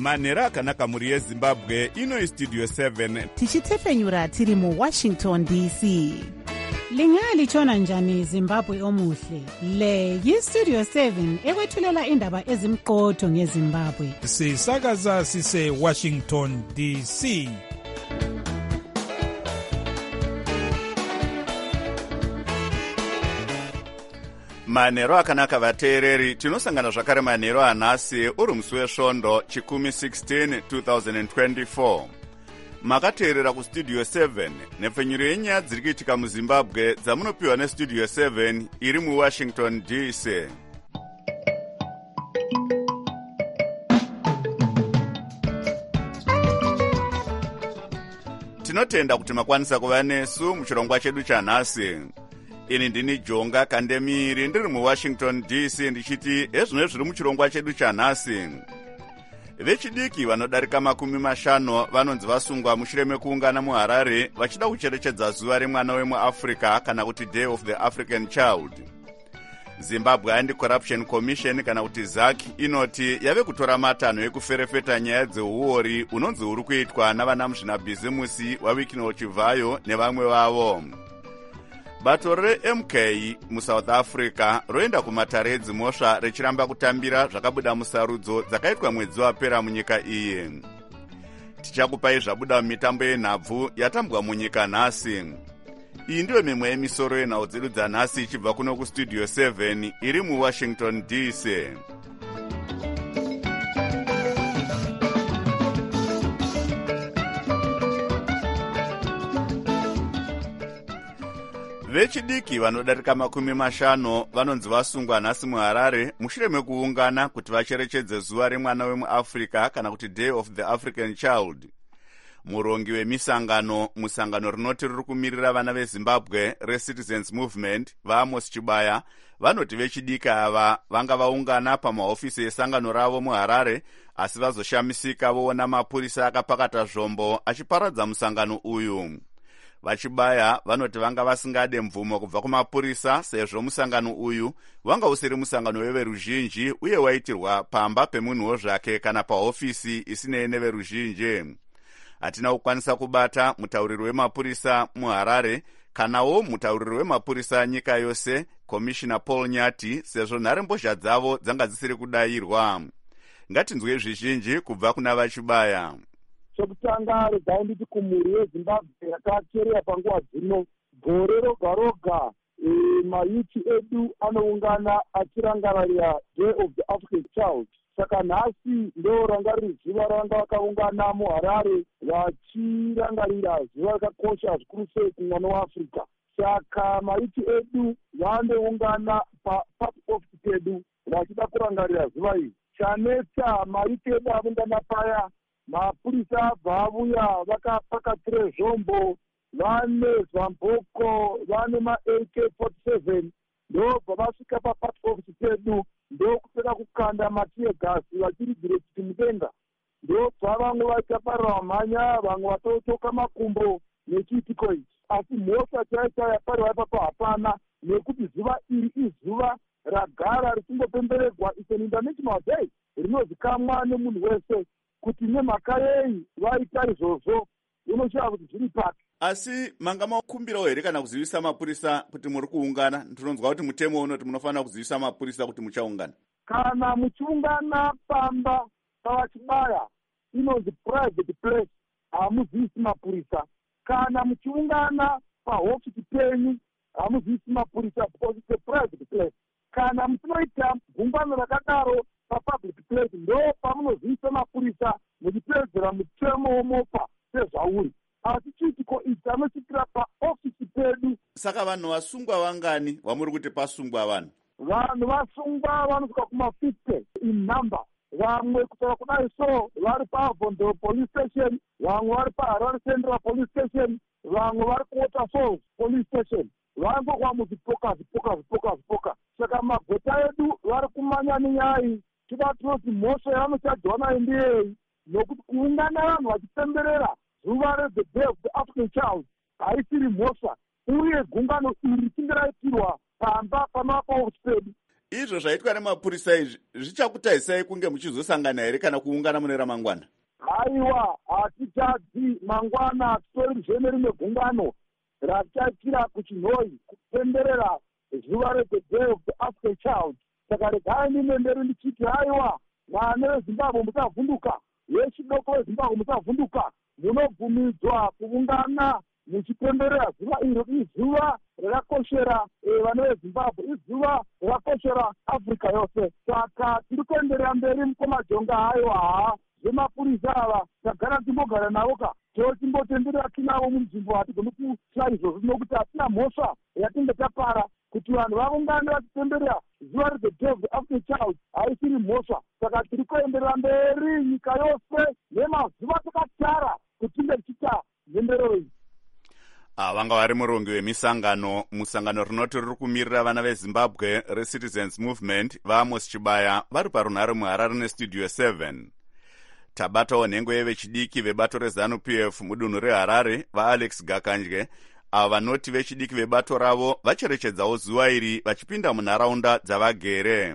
manhero akanaka mhuri yezimbabwe. Ino istudio 7 tichitefenyura tiri muWashington DC. Lingalitshona njani Zimbabwe omuhle? Le yistudio 7 ekwethulela indaba ezimqotho ngeZimbabwe. Sisakaza sise Washington DC. manhero akanaka vateereri, tinosangana zvakare manhero anhasi uri musi wesvondo chikumi 16 2024. Makateerera kustudio 7 nepfenyuro yenyaya dziri kuitika muzimbabwe dzamunopiwa nestudio 7 iri muwashington DC. Tinotenda kuti makwanisa kuva nesu muchirongwa chedu chanhasi. Ini ndini Jonga Kandemiri ndiri muWashington DC ndichiti ezvino zviri muchirongwa chedu chanhasi. Vechidiki vanodarika 50 vanonzi vasungwa mushure mekuungana muHarare vachida kucherechedza zuva remwana wemuAfrica kana kuti Day of the African Child. Zimbabwe Anti-Corruption Commission kana kuti ZAC inoti yave kutora matanho ekuferefeta nyaya dzeuori unonzi uri kuitwa navanamuzvinabhizimusi waWikino Chivhayo nevamwe vavo. Bato reMK muSouth Africa roenda kumatare edzimhosva rechiramba kutambira zvakabuda musarudzo dzakaitwa mwedzi wapera munyika iyi. Tichakupai zvabuda mumitambo yenhabvu yatambwa munyika nhasi. Iyi ndiyo mimwe yemisoro yenhau dzedu dzanhasi ichibva kuno kustudio 7 iri muWashington DC. Vechidiki vanodarika 50 vanonzi vasungwa nhasi muHarare mushure mekuungana kuti vacherechedze zuva remwana wemuAfrica kana kuti Day of the African Child. Murongi musangano rinoti riri kumirira vana veZimbabwe reCitizens Movement vaAmos Chibaya vanoti vechidiki ava vanga vaungana pamahofisi esangano ravo muHarare asi vazoshamisika voona mapurisa akapakata zvombo achiparadza musangano uyu. Vachibaya vanoti vanga vasingade mvumo kubva kumapurisa sezvo musangano uyu wanga usiri musangano weveruzhinji uye waitirwa pamba pemunhuwo zvake kana pahofisi isinei neveruzhinji. Hatina kukwanisa kubata mutauriri wemapurisa muHarare kanawo mutauriri wemapurisa nyika yose Commissioner Paul Nyati sezvo nharembozha dzavo dzanga dzisiri kudayirwa. Ngatinzwe zvizhinji kubva kuna Vachibaya. Chokutanga regai nditi kumhuri yeZimbabwe yakacherera panguva dzino gore roga roga mayuthi edu anoungana achirangarira Day of the African Child. Saka nhasi ndo ranga riri zuva ravanga vakaungana muHarare vachirangarira zuva rakakosha zvikuru sei kumwana weAfrica. Saka mayuthi edu vandoungana papark office pedu vachida kurangarira zuva iri. Chanetsa mayuthi edu avungana paya mapurisa abva avuya vakapakatire zvombo, vane zvamboko, vane ma-AK-47 ndobva vasvika papark office pedu ndokupera kukanda matiye gasi vachiridzire kuti mudenga. Ndobva vamwe vachaparira mhanya, vamwe vatotoka makumbo nechiitiko ichi. Asi mhosva chaicha yapariwa ipapo hapana nekuti zuva iri izuva ragara richingopembererwa is an international day rinozikamwa nemunhu wese kuti nemhaka yei vaita izvozvo unoshaya kuti zviri pake. Asi manga makumbirawo here kana kuzivisa mapurisa kuti muri kuungana? Ndinonzwa kuti mutemo unoti munofanira kuzivisa mapurisa kuti muchaungana. Kana muchiungana pamba pavachibaya inonzi private place, hamuzivisi mapurisa. Kana muchiungana pahofisi penyu hamuzivisi mapurisa because it's a private place. Kana muchinoita gungano rakadaro papublic place ndo pamunozivisa mapurisa muchiteedzera mutemo womopa sezvauri. Asi chiitiko ichi anosvikira paofisi pedu. Saka vanhu vasungwa vangani vamuri kuti pasungwa vanhu? Vanhu vasungwa vanosvika kuma-50 in number. Vamwe kutaura kudai so vari paVhondo police station, vamwe vari paHarare Central police station, vamwe vari kuWaterfalls police station. Vangokuva muzipoka. Saka magweta edu vari kumanya nenyai tida tinoti mhosva yavanochadyiwa nayo ndiyei, nokuti kuungana vanhu vachipemberera zuva reThe Day of the African Child haisiri mhosva, uye gungano iri richinge raitirwa pamba pamapa ofisi pedu. Izvo izvozvo zvaitwa nemapurisa izvi zvichakutarisai kunge muchizosangana here kana kuungana mune ramangwana? Haiwa, hatitadzi mangwana titori nerimwe gungano rachaitira kuchinhoi kupemberera zuva reThe Day of the African Child. Saka regai nimemberi ndichiti haiwa, vana veZimbabwe musavhunduka, vechidoko veZimbabwe musavhunduka, munobvumidzwa kuungana muchipemberera zuva iro. Izuva rakakoshera vana veZimbabwe, izuva rakakoshera Afrika yose. Saka tiri kuenderera mberi mukomajonga. Haiwa, zvemapurisa ava tagara timbogara navo ka tochimbotenderera tinavo munzvimbo, hatigoni kuitira izvozvo nokuti hatina mhosva yatinge tapara. Kuti vanhu vaungane vachipemberera zuva reThe Day of the African Child haisiri mhosva. Saka tiri kuenderera mberi nyika yose nemazuva takatara kuti tinge tichiita mhemberero iyi. Vanga vari murongi wemisangano musangano rinoti riri kumirira vana veZimbabwe reCitizens Movement vaAmos Chibaya vari parunhare muHarare neStudio 7. Tabatawo nhengo yevechidiki vebato reZANU-PF mudunhu reHarare vaAlex Gakanje, ava vanoti vechidiki vebato ravo vacherechedzawo zuva iri vachipinda munharaunda dzavagere.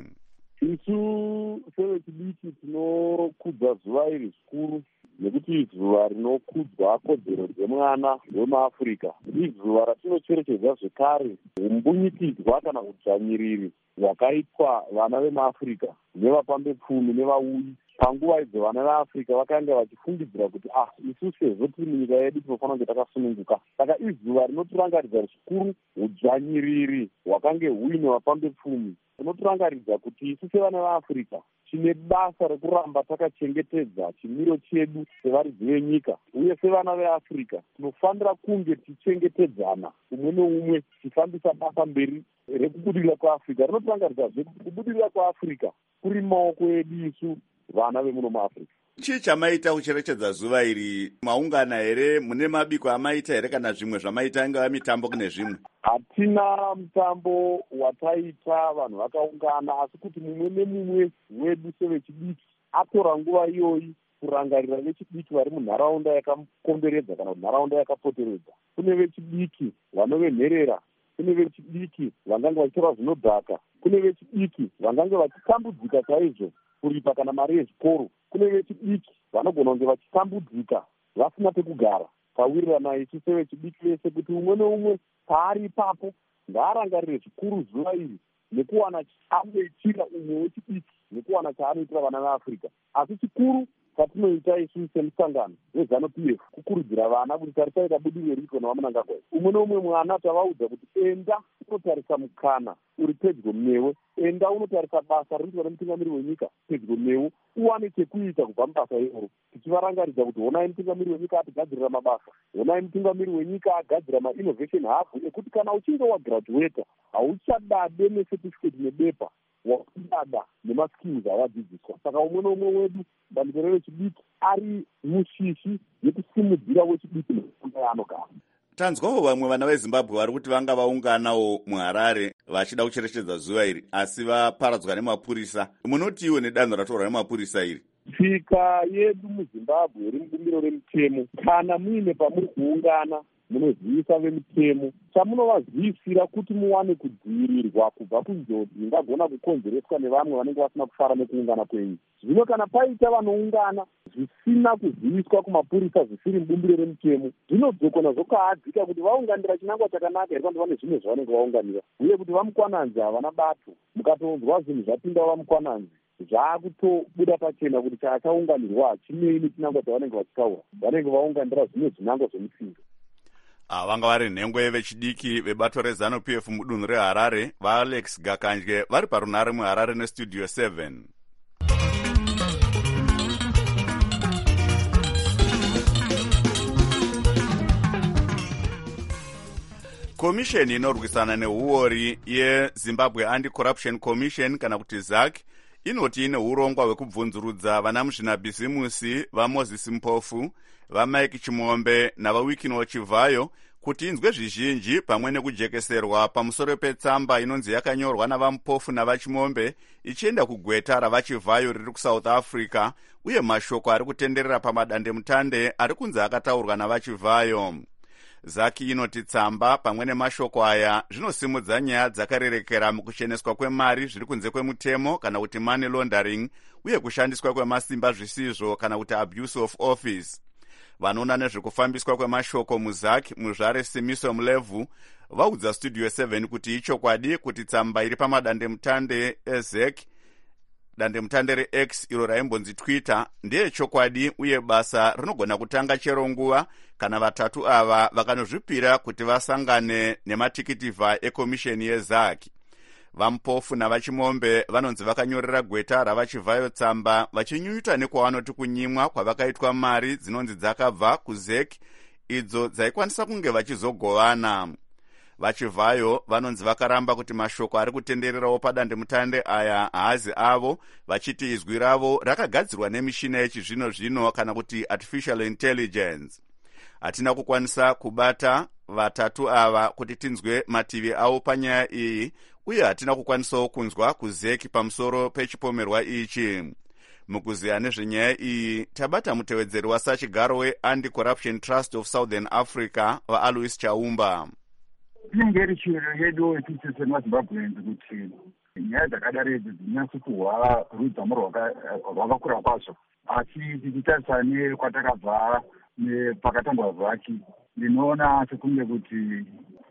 Isu sevechidiki tinokudza zuva iri zvikuru nekuti zuva rinokudzwa kodzero dzemwana wemuAfrica. Izuva ratinocherechedza zvekare umbunyikidzwa kana udzvanyiriri hwakaitwa vana vemuAfrica nevapambepfumi nevauyi panguva idzo. Vana veAfrica vakanga vachifungidzira kuti isu sezvo tiri munyika yedu tinofanira kunge takasununguka. Saka izuva rinotirangaridza zvikuru udzvanyiriri hwakange huine vapambepfumi. Rinotirangaridza kuti isu sevana veAfrica tine basa rekuramba takachengetedza chimiro chedu sevaridzi venyika, uye sevana veAfrica tinofanira kunge tichengetedzana umwe neumwe tichifambisa basa mberi rekubudirira kwaAfrica. Rinotirangaridza kuti kubudirira kwaAfrica kuri maoko edu isu vana vemuno muAfrica. Chii chamaita kucherechedza zuva iri? Maungana here? Mune mabiko amaita here kana zvimwe zvamaita ingava mitambo kune zvimwe? Hatina mutambo wataita vanhu vakaungana, asi kuti mumwe nemumwe wedu sevechidiki atora nguva iyoyi kurangarira vechidiki vari munharaunda yakakomberedza kana nharaunda yakapoteredza. Kune vechidiki vanovenherera, kune vechidiki vangange vachitora zvinodhaka, kune vechidiki vangange vachitambudzika chaizvo kuripa kana mari yezvikoro, kune vechidiki vanogona kunge vachitambudzika vasina pekugara. Tawirirana isu sevechidiki vese kuti umwe neumwe paari ipapo ngaarangarire zvikuru zuva iri nekuwana chaanoitira umwe wechidiki nekuwana chaanoitira vana veAfrica. Asi chikuru chatinoita isu semusangano weZANU-PF kukurudzira vana kuti tarisaita budiriro riko nevamunangagwa. Umwe neumwe mwana tavaudza kuti enda unotarisa mukana uri pedyo newe, enda unotarisa basa rinoitwa nemutungamiri wenyika pedyo newe, uwane chekuita kubva mubasa iroro. Tichivarangaridza kuti honai mutungamiri wenyika atigadzirira mabasa, honai mutungamiri wenyika agadzira mainnovation hub ekuti kana uchinge wagraduata hauchadade necertificate nebepa, wakudada nemaskills avadzidziswa. Saka umwe neumwe wedu bandiko revechidiki ari mushishi yekusimudzira wechidiki nefundo yaanogara. Tanzwawo vamwe vana veZimbabwe vari kuti vanga vaunganawo muHarare vachida kucherechedza zuva iri asi vaparadzwa nemapurisa. Munotiwo nedanho ratorwa nemapurisa iri? Tsika yedu muZimbabwe iri mubumbiro remutemo. Kana muine pamuri kuungana munozivisa vemutemo, chamunovazivisira kuti muwane kudzivirirwa kubva kunjodzi ingagona kukonzereswa nevamwe vanenge vasina kufara nekuungana kwenyu. Zvino kana paita vanoungana zvisina kuziviswa kumapurisa zvisiri mubumbiro remutemo, zvinodzokona zvokaadzika kuti vaunganira chinangwa chakanaka here kana vane zvimwe zvavanenge vaunganira, uye kuti vamukwananzi havana bato. Mukatonzwa zvinhu zvapindawo vamukwananzi zvaakutobuda pachena kuti chachaunganirwa hachinei nechinangwa chavanenge vachitaura. Vanenge vaunganira zvimwe zvinangwa zvemutsinga. Vanga vari nhengo yevechidiki vebato reZANU-PF mudunhu reHarare vaAlex Gakanje vari parunhare muHarare neStudio 7. Komisheni inorwisana neuori yeZimbabwe Anti-Corruption Commission kana kuti ZAC inoti ine urongwa hwekubvunzurudza vana muzvinabhizimusi vaMoses Mpofu, vaMike Chimombe navaWikino Chivhayo kuti inzwe zvizhinji pamwe nekujekeserwa pamusoro petsamba inonzi yakanyorwa navaMpofu navaChimombe ichienda kugweta ravaChivhayo riri kuSouth Africa, uye mashoko ari kutenderera pamadandemutande ari kunzi akataurwa navaChivhayo. zaki inoti tsamba pamwe nemashoko aya zvinosimudza nyaya dzakarerekera mukusheneswa kwemari zviri kunze kwemutemo kana kuti money laundering uye kushandiswa kwemasimba zvisizvo kana kuti abuse of office. Vanoona nezvekufambiswa kwemashoko muzaki muzvare Simiso Mlevu vaudza Studio 7 kuti ichokwadi kuti tsamba iri pamadandemutande ezek dandemutande reX iro raimbonzi Twitter ndeyechokwadi uye basa rinogona kutanga chero nguva kana vatatu ava vakanozvipira kuti vasangane nematikitivha ekomisheni yezaki. Vampofu navachimombe vanonzi vakanyorera gweta ravachivhayo tsamba vachinyunyuta nekwavanoti kunyimwa kwavakaitwa mari dzinonzi dzakabva kuzeki idzo dzaikwanisa kunge vachizogovana. Vachivhayo vanonzi vakaramba kuti mashoko ari kutendererawo padandemutande aya haazi avo, vachiti izwi ravo rakagadzirwa nemishina yechizvino-zvino kana kuti artificial intelligence. Hatina kukwanisa kubata vatatu ava kuti tinzwe mativi avo panyaya iyi uye hatina kukwanisawo kunzwa kuzeki pamusoro pechipomerwa ichi. Mukuziya nezvenyaya iyi tabata mutevedzeri wasachigaro we-Anti-Corruption Trust of Southern Africa vaAlois Chaumba. Inenge iri chiro yedu etisu semaZimbabweans kuti nyaya dzakadaro idzi dzinyatso kuhwa rudzamu rwakakura kwazvo, asi tichitarisa nekwatakabva pakatangwa zaki ndinoona sekunge kuti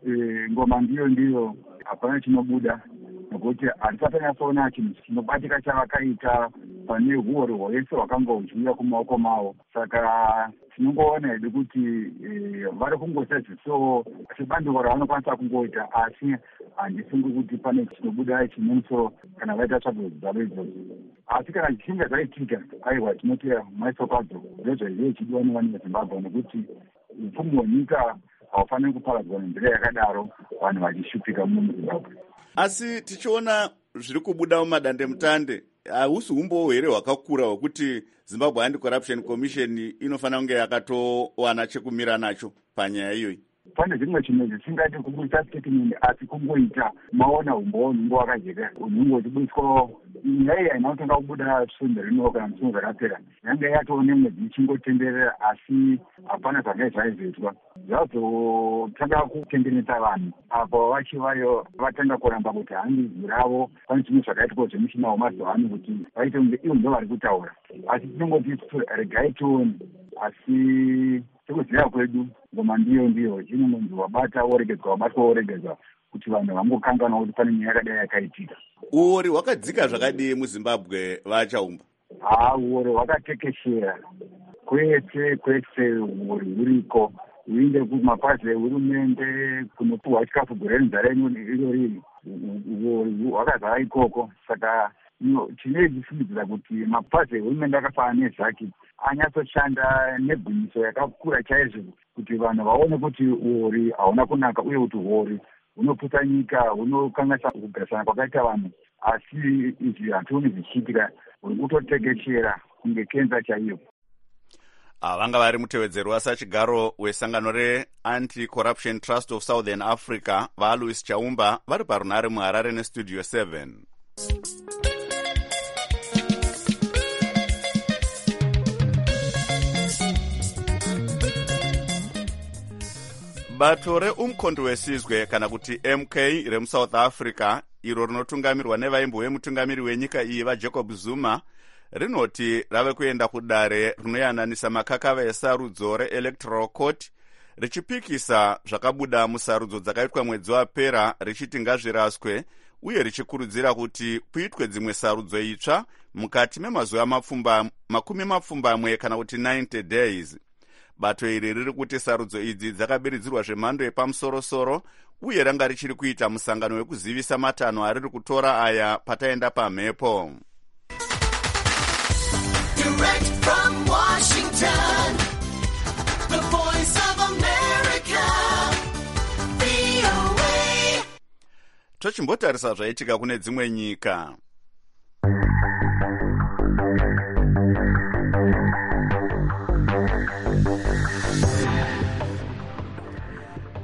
ngoma ndiyo hapana chinobuda, nokuti hatisatanyatsoona chinhu chinobatika chavakaita pane huori hwese hwakangojuya kumaoko mavo. Saka tinongoona hedu kuti vari kungoita zviso sebandiko ravanokwanisa kungoita, asi handifungi kuti pane chinobuda chinemusoro kana vaita tsvago dzavo idzodzo. Asi kana zvichinge zvaitika, aiwa tinoti maiso kwadzo ndozvaive chidiwa nevana veZimbabwe, nekuti upfumi hwenyika haufaniri kuparadzwa nenzira yakadaro vanhu vachishupika muZimbabwe. Asi tichiona zviri kubuda mumadandemutande, hausi umbowo here hwakakura hwekuti Zimbabwe Anti-Corruption Commission inofanira kunge yakatowana chekumira nacho panyaya iyoyi? Pane zvimwe chinhu zvisingati kubudisa statement, asi kungoita maona umbowo nungo wakajeka unungo uchibudiswa nyaya iyi haina kutonga kubuda sumbe rino kana musungo zvakapera, yange yatone mwedzi ichingotenderera, asi hapana zvanga zvaizoitwa. Zvazotanga kutendenetsa vanhu apo vachivayo vatanga kuramba kuti hanzi ravo pane zvinhu zvakaitwa zvemushina wemazuva ano kuti vaite kunge ivo ndo vari kutaura, asi tinongoti regai tione. Asi sekuziva kwedu ngoma ndiyo chinonzi wabata woregedzwa, wabatwa woregedzwa, kuti vanhu vangokanganwa kuti pane nyaya yakadai yakaitika. Uori hwakadzika zvakadii muZimbabwe vachaumba? Uori hwakatekeshera kwese uori huriko, uinde kumapazi ehurumende kunopuhwa chikafu gore nenzara iro riri, uori hwakazara ikoko. Saka chinoizvisimudzira kuti mapazi ehurumende akafanana nezaki anyatsoshanda negwinyiso yakakura chaizvo kuti vanhu vaone kuti uori hauna kunaka uye kuti uori hunoputsa nyika, hunokanganisa kugarisana kwakaita vanhu. Asi izvi hationi zvichiitika, huri kutotekeshera kunge kenza chaiyo. Vanga vari mutevedzeri wasachigaro wesangano re-Anti-Corruption Trust of Southern Africa vaAlois Chaumba vari parunare muHarare neStudio 7. Bato reumkhonto wesizwe kana kuti MK remuSouth Africa iro rinotungamirwa nevaimbo vemutungamiri wenyika iyi vaJacob Zuma rinoti rave kuenda kudare rinoyananisa makakava esarudzo reElectoral Court richipikisa zvakabuda musarudzo dzakaitwa mwedzi wapera richiti ngazviraswe uye richikurudzira kuti kuitwe dzimwe sarudzo itsva mukati memazuva makumi mapfumbamwe kana kuti 90 days. Bato iri riri kuti sarudzo idzi dzakabiridzirwa zvemhando yepamusoro-soro uye ranga richiri kuita musangano wekuzivisa matanho ariri kutora aya pataenda pamhepo. Direct from Washington, the voice of America, VOA. Tochimbotarisa zvaitika kune dzimwe nyika.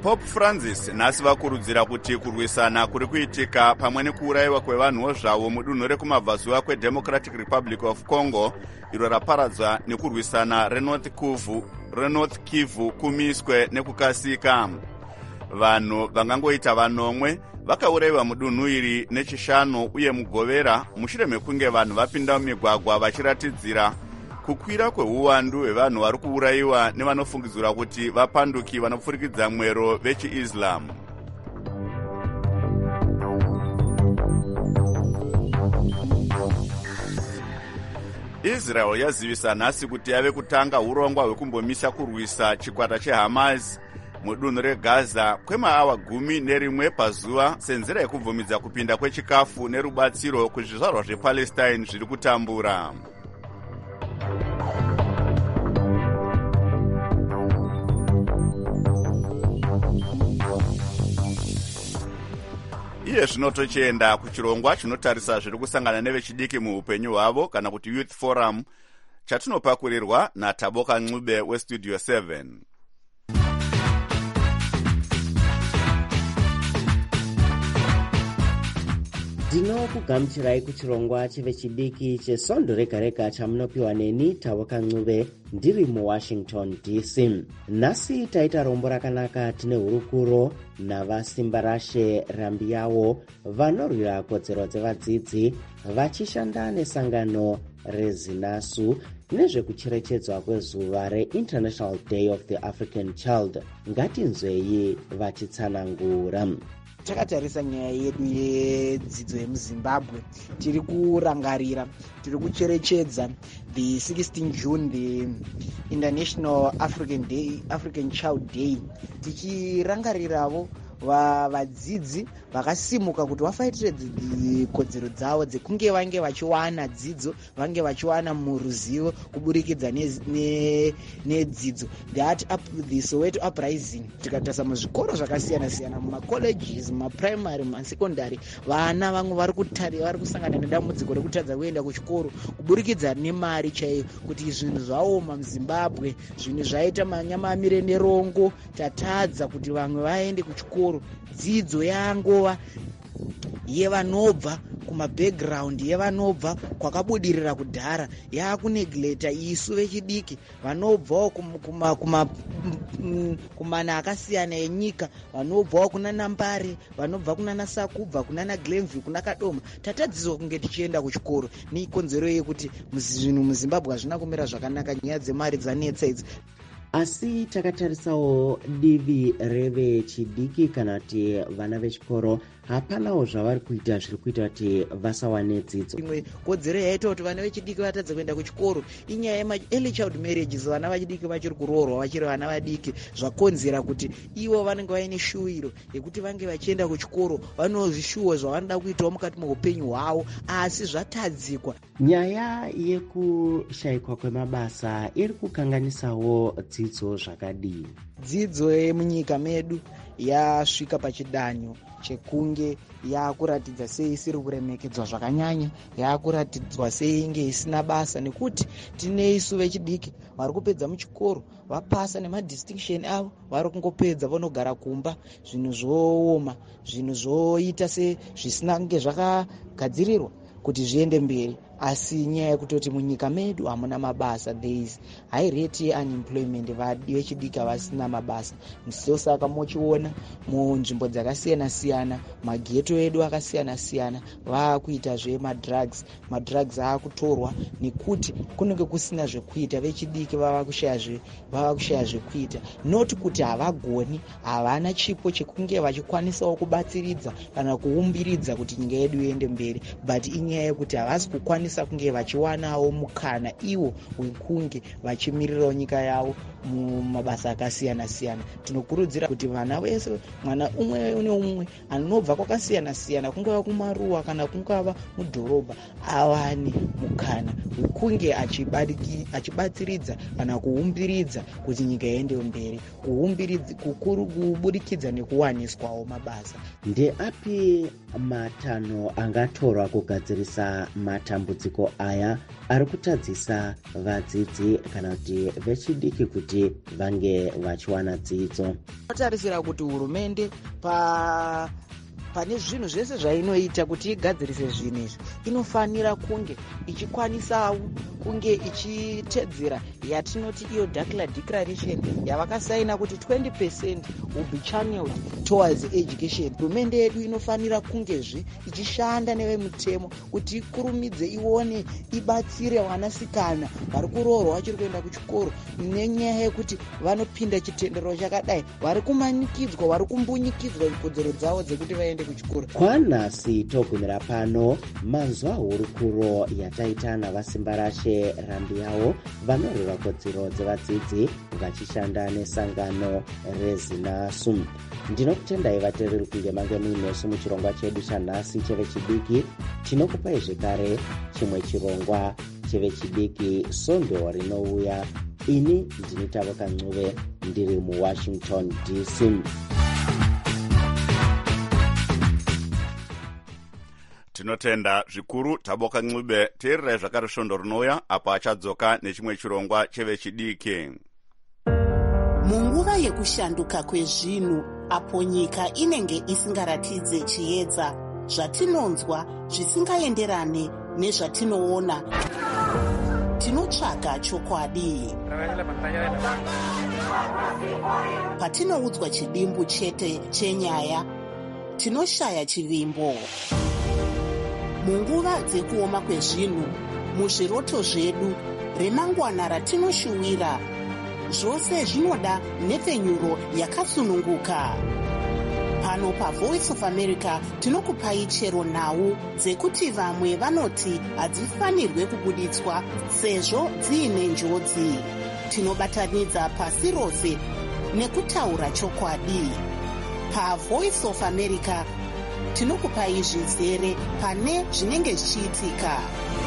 Pope Francis nhasi vakurudzira kuti kurwisana kuri kuitika pamwe nekuurayiwa kwevanhuwo zvavo mudunhu rekumabvazuva kweDemocratic Republic of Congo iro raparadzwa nekurwisana reNorth Kivu kumiswe nekukasika. Vanhu vangangoita vanomwe vakaurayiwa mudunhu iri nechishanu uye mugovera mushure mekunge vanhu vapinda mumigwagwa vachiratidzira kukwira kweuwandu hwevanhu vari kuurayiwa nevanofungidzira kuti vapanduki vanopfurikidza mwero vechiIslam. Israel yazivisa nhasi kuti yave kutanga urongwa hwekumbomisa kurwisa chikwata cheHamas mudunhu reGaza kwemaawa 11 pazuva senzira yekubvumidza kupinda kwechikafu nerubatsiro kuzvizvarwa zvePalestine zviri kutambura. Iye zvino tochienda kuchirongwa chinotarisa zviri kusangana nevechidiki muupenyu hwavo kana kuti Youth Forum chatinopakurirwa naTaboka Ncube weStudio 7. Ndinokugamuchirai kuchirongwa chevechidiki chesondo rega rega chamunopiwa neni Taboka Ncube ndiri muWashington DC. Nhasi taita rombo rakanaka tine hurukuro navasimba rashe Rambiyawo vanorwira kodzero dzevadzidzi vachishanda nesangano reZinasu nezvekucherechedzwa kwezuva reInternational Day of the African Child. Ngatinzwei vachitsanangura. Takatarisa nyaya yedu yedzidzo yemuZimbabwe, tiri kurangarira, tiri kucherechedza the 16 June, the International African Child Day, tichirangariravo vadzidzi vakasimuka kuti vafaitire kodzero dzavo dzekunge vange vachiwana dzidzo, vange vachiwana muruzivo kuburikidza nedzidzo. The Soweto Uprising, tikatarisa muzvikoro zvakasiyana siyana, mumacolleges, mumaprimary, mumasekondari, vana vamwe vari kusangana nedambudziko rekutadza kuenda kuchikoro kuburikidza nemari chaiyo, kuti zvinhu zvaoma muZimbabwe, zvinhu zvaita manyama amire nerongo, tatadza kuti vamwe vaende kuchikoro. Dzidzo yangova yevanobva kumabackground, yevanobva kwakabudirira kudhara, yakunegleta isu vechidiki vanobvawo kumana akasiyana enyika, vanobvawo kuna Nambare, vanobva kuna Nasakubva, kuna naGlenview, kuna Kadoma. Tatadzizwa kunge tichienda kuchikoro. Ni konzero yekuti zvinhu muZimbabwe hazvina kumira zvakanaka, nyaya dzemari dzanetsa idzi. Asi takatarisawo divi revechidiki kana kuti vana vechikoro, hapanawo zvavari kuita zviri kuita kuti vasawane dzidzo. Imwe kodzero yaita kuti vana vechidiki vatadza kuenda kuchikoro inyaya yema-early child marriages, vana vechidiki vachiri kuroorwa vachiri vana vadiki, zvakonzera kuti ivo vanenge vaine shuwiro yekuti vange vachienda kuchikoro, vanozvishuwa zvavanoda kuitawo mukati meupenyu hwavo, asi zvatadzikwa. Nyaya yekushayikwa kwemabasa iri kukanganisawo dzidzo zvakadii? Dzidzo yemunyika medu yasvika pachidanho chekunge yakuratidza sei isiri kuremekedzwa zvakanyanya, yakuratidzwa sei inge isina basa, nekuti tine isu vechidiki vari kupedza muchikoro vapasa nemadistinction avo, vari kungopedza vonogara kumba, zvinhu zvooma, zvinhu zvoita se zvisina kunge zvakagadzirirwa kuti zviende mberi. Asi nyaya yekutoti munyika medu hamuna mabasa, there is high rate yeunemployment, vechidiki havasina mabasa. Ndosaka mochiona munzvimbo dzakasiyana siyana, mageto edu akasiyana siyana vakuita zvemadrugs, madrugs akutorwa nekuti kunenge kusina zvekuita, vechidiki vava kushaya zvekuita, not kuti havagoni, havana chipo chekunge vachikwanisawo kubatsiridza kana kuumbiridza kuti nyika yedu iende mberi, but inyaya yekuti havasi kukwanisa kunge vachiwanawo mukana iwo wekunge vachimirirawo nyika yavo mumabasa akasiyana siyana. Tinokurudzira kuti vana vese, mwana umwe neumwe anobva kwakasiyana siyana, kungava kumaruwa kana kungava mudhorobha, awane mukana wekunge achibatsiridza kana kuumbiridza kuti nyika iende mberi, kuburikidza nekuwaniswawo mabasa. Ndeapi matanho angatorwa kugadzirisa matambudziko matambudziko aya ari kutadzisa vadzidzi kana kuti vechidiki kuti vange vachiwana dzidzo. Tinotarisira kuti hurumende pane zvinhu zvese zvainoita kuti igadzirise zvinhu izvi inofanira kunge ichikwanisawo kunge ichitedzera yatinoti iyo Dakhla Declaration yavakasaina kuti 20% will be channeled towards education. Hurumende yedu inofanira kungezve ichishanda nevemutemo kuti ikurumidze ione ibatsire vanasikana vari kuroorwa vachiri kuenda kuchikoro nenyaya yekuti vanopinda chitendero chakadai, vari kumanikidzwa, vari kumbunyikidzwa ikodzero dzavo dzekuti vaende kuchikoro. Kwanhasi togumira pano manzwa hurukuro yataita navasimba rashe Rambiyawo vanorwira kodzero dzevadzidzi vachishanda nesangano reZinaSU. Ndinokutendai vateereri kunge mange muinesu muchirongwa chedu chanhasi chevechidiki. Tinokupai zvekare chimwe chirongwa chevechidiki Sondo rinouya. Ini ndini Tavoka Ncube ndiri muWashington DC. Tinotenda zvikuru Tavoka Ncube. Teererai zvakare Sondo rinouya apo achadzoka nechimwe chirongwa chevechidiki. Munguva yekushanduka kwezvinhu apo nyika inenge isingaratidze chiedza, zvatinonzwa zvisingaenderane nezvatinoona, tinotsvaga chokwadi. Patinoudzwa chidimbu chete chenyaya, tinoshaya chivimbo. Munguva dzekuoma kwezvinhu, muzviroto zvedu, remangwana ratinoshuwira, zvose zvinoda nhepfenyuro yakasununguka. Pano paVoice of America tinokupai chero nhau dzekuti vamwe vanoti hadzifanirwe kubuditswa sezvo dziine njodzi. Tinobatanidza pasi rose nekutaura chokwadi. PaVoice of America tinokupai zvizere pane zvinenge zvichiitika.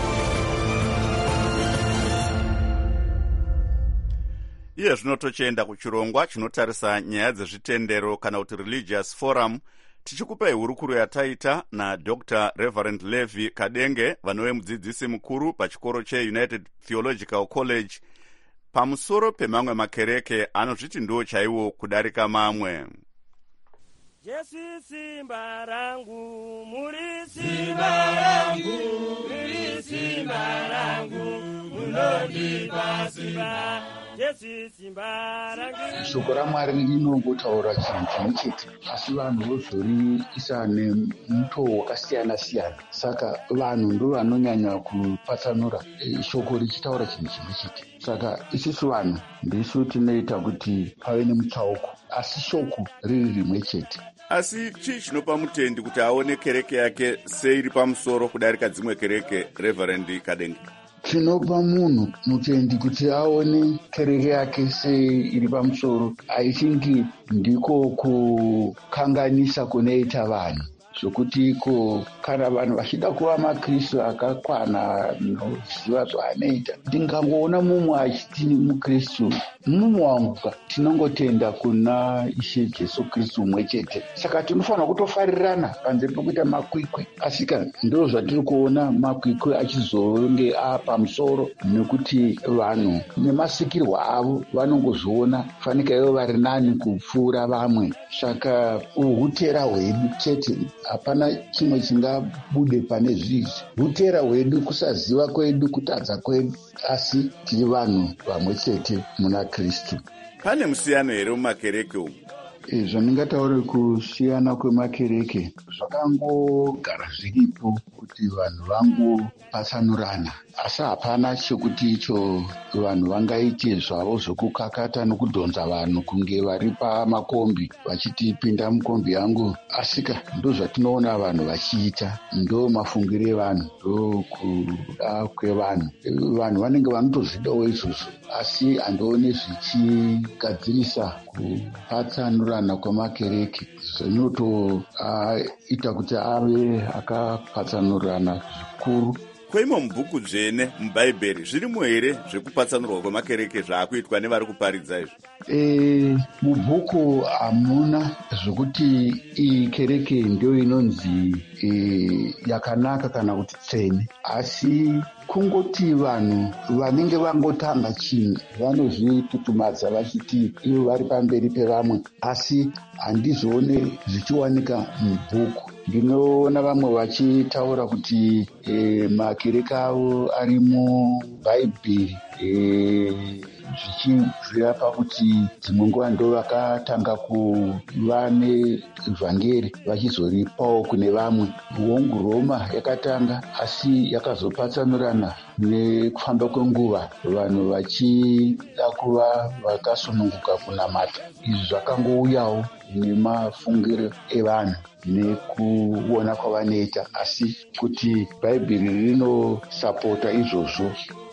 Iye zvino tochienda kuchirongwa chinotarisa nyaya dzezvitendero kana kuti Religious Forum, tichikupai hurukuro yataita naDr. Reverend Levi Kadenge, vanove mudzidzisi mukuru pachikoro cheUnited Theological College, pamusoro pemamwe makereke anozviti ndo chaiwo kudarika mamwe. Jesu simba rangu, muri simba rangu, muri simba rangu, munondipa simba. Shoko raMwari rinongotaura chinhu chimwe chete, asi vanhu vozoriisa nemutoo wakasiyana-siyana. Saka vanhu ndo vanonyanya kupatsanura shoko richitaura chinhu chimwe chete. Saka isusu vanhu ndisu tinoita kuti pave nemutsauko, asi shoko riri rimwe chete. Asi chii chinopa mutendi kuti aone kereke yake seiri pamusoro kudarika dzimwe kereke, Reverend Kadenge? Chinopa munhu mutendi kuti aone kereke yake seiri pamusoro aichingi ndiko kukanganisa kunoita vanhu, zvokuti iko kana vanhu vachida kuva maKristu akakwana noziva zvaanoita, ndingangoona mumwe achiti muKristu, mumwe wanguka, tinongotenda kuna Ishe Jesu Kristu umwe chete. Saka tinofanira kutofarirana panze pekuita makwikwi, asika ndo zvatiri kuona makwikwi achizonge pamusoro, nekuti vanhu nemasikirwo avo vanongozviona fanika ivo vari nani kupfuura vamwe. Saka uhutera hwedu chete, hapana chimwe chingabude pane zvizvi. Hutera hwedu, kusaziva kwedu, kutadza kwedu, asi tiri vanhu vamwe chete muna Kristu. Pane musiyano here mumakereke umu? Zvandingataure kusiyana kwemakereke zvakangogara zviripo kuti vanhu vangopatsanurana, asi hapana chekuti icho vanhu vangaite zvavo zvokukakata nokudhonza vanhu kunge vari pamakombi vachiti pinda mukombi yangu. Asika ndo zvatinoona vanhu vachiita, ndo mafungiro evanhu, ndo kuda kwevanhu. Vanhu vanenge vanotozvidawo izvozvo, asi handioni zvichigadzirisa kupatsanurana kwemakereke. Zvinotoita kuti ave akapatsanurana zvikuru Koimo mubhuku dzvene mubhaibheri zvirimo here zvekupatsanurwa kwemakereke zvaakuitwa nevari kuparidza izvi? Mubhuku hamuna zvokuti iyi kereke ndio inonzi yakanaka kana kuti tsvene, asi kungoti vanhu vanenge vangotanga chinhu vanozvitutumadza vachiti ivo vari pamberi pevamwe, asi handizoone zvichiwanika mubhuku. Ndinoona vamwe vachitaura kuti makereke avo ari mubhaibheri, zvichibvira pakuti dzimwe nguva ndo vakatanga kuva nevhangeri vachizoripawo kune vamwe. Hongu Roma yakatanga, asi yakazopatsanurana nekufamba kwenguva, vanhu vachida kuva vakasununguka kunamata. Izvi zvakangouyawo nemafungiro evanhu nekuona kwavanoita, asi kuti bhaibheri rinosapota izvozvo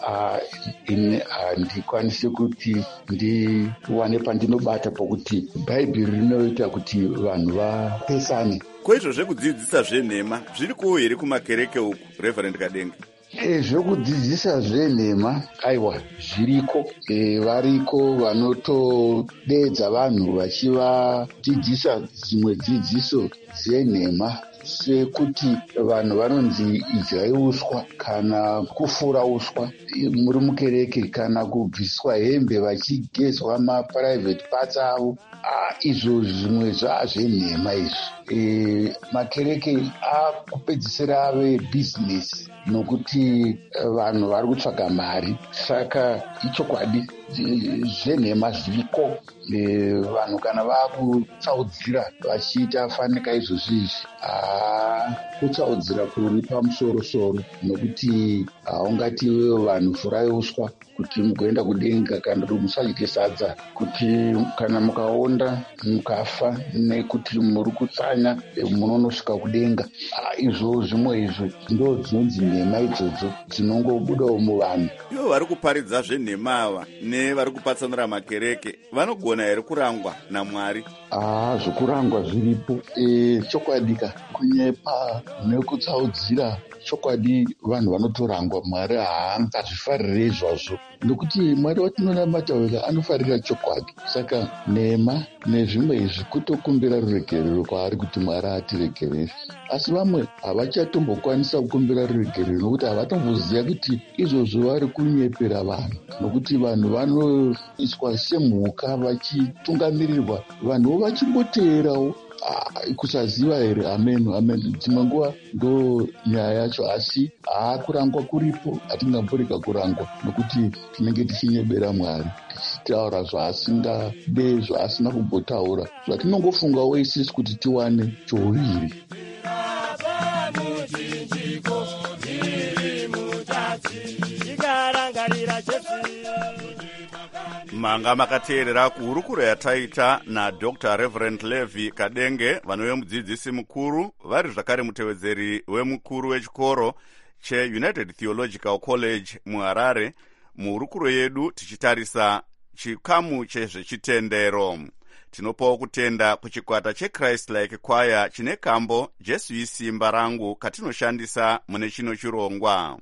handikwanisi kuti ndiwane pandinobata pokuti bhaibheri rinoita kuti vanhu vapesane. Koizvo zvekudzidzisa zvenhema zvirikuwo here kumakereke uku, Reverend Kadenga? Zvekudzidzisa zvenhema aiwa zviriko, variko vanotodedza vanhu vachivadzidzisa dzimwe dzidziso dzenhema, sekuti vanhu vanonzi idyai uswa kana kufura uswa muri mukereke, kana kubviswa hembe vachigezwa mapuraivheti parts avo. Izvo zvimwe zvazvenhema izvi. Makereke akupedzisira ave bhizinesi nokuti vanhu vari kutsvaga mari. Saka ichokwadi zvenhema zviriko, vanhu kana vakutsaudzira vachiita fanika izvozvizvi, kutsaudzira kuri pamusoro-soro, nokuti haungati vanhu furai uswa kuti mugoenda kudenga kana kuti musadye sadza, kuti kana mukaonda mukafa nekuti muri kutsanya munonosvika kudenga. Izvo zvimwe izvo ndo dzinonzi nhema idzodzo dzinongobudawo muvanhu. Ivo vari kuparidza zvenhema ava nevari kupatsanura makereke vanogona here kurangwa naMwari? Zvokurangwa zviripo, chokwadika kunyepa nekutsaudzira. Chokwadi vanhu vanotorangwa, Mwari haangazvifarire izvozvo, nokuti Mwari watinonamata wega anofarira chokwadi. Saka nhema nezvimwe izvi kutokumbira ruregerero kwaari kuti Mwari atiregerere, asi vamwe havachatombokwanisa kukumbira ruregerero nokuti havatomboziva kuti izvozvo vari kunyepera vanhu, nokuti vanhu vanoiswa semhuka vachitungamirirwa, vanhuwo vachimboteerawo kusaziva here. Amen. Dzimwe nguva ndo nyaya yacho, asi kurangwa kuripo, hatingamborega kurangwa nokuti tinenge tichinyebera Mwari, tichitaura zvaasingade, zvaasina kumbotaura, zvatinongofungawo isisi kuti tiwane chouviri. Manga makateerera kuhurukuro yataita naDr. Reverend Levi Kadenge, vanove mudzidzisi mukuru, vari zvakare mutevedzeri wemukuru wechikoro cheUnited Theological College muHarare. Muhurukuro yedu tichitarisa chikamu chezvechitendero. Tinopawo kutenda kuchikwata cheChrist Like Choir chine kambo Jesu isimba rangu katinoshandisa mune chino chirongwa.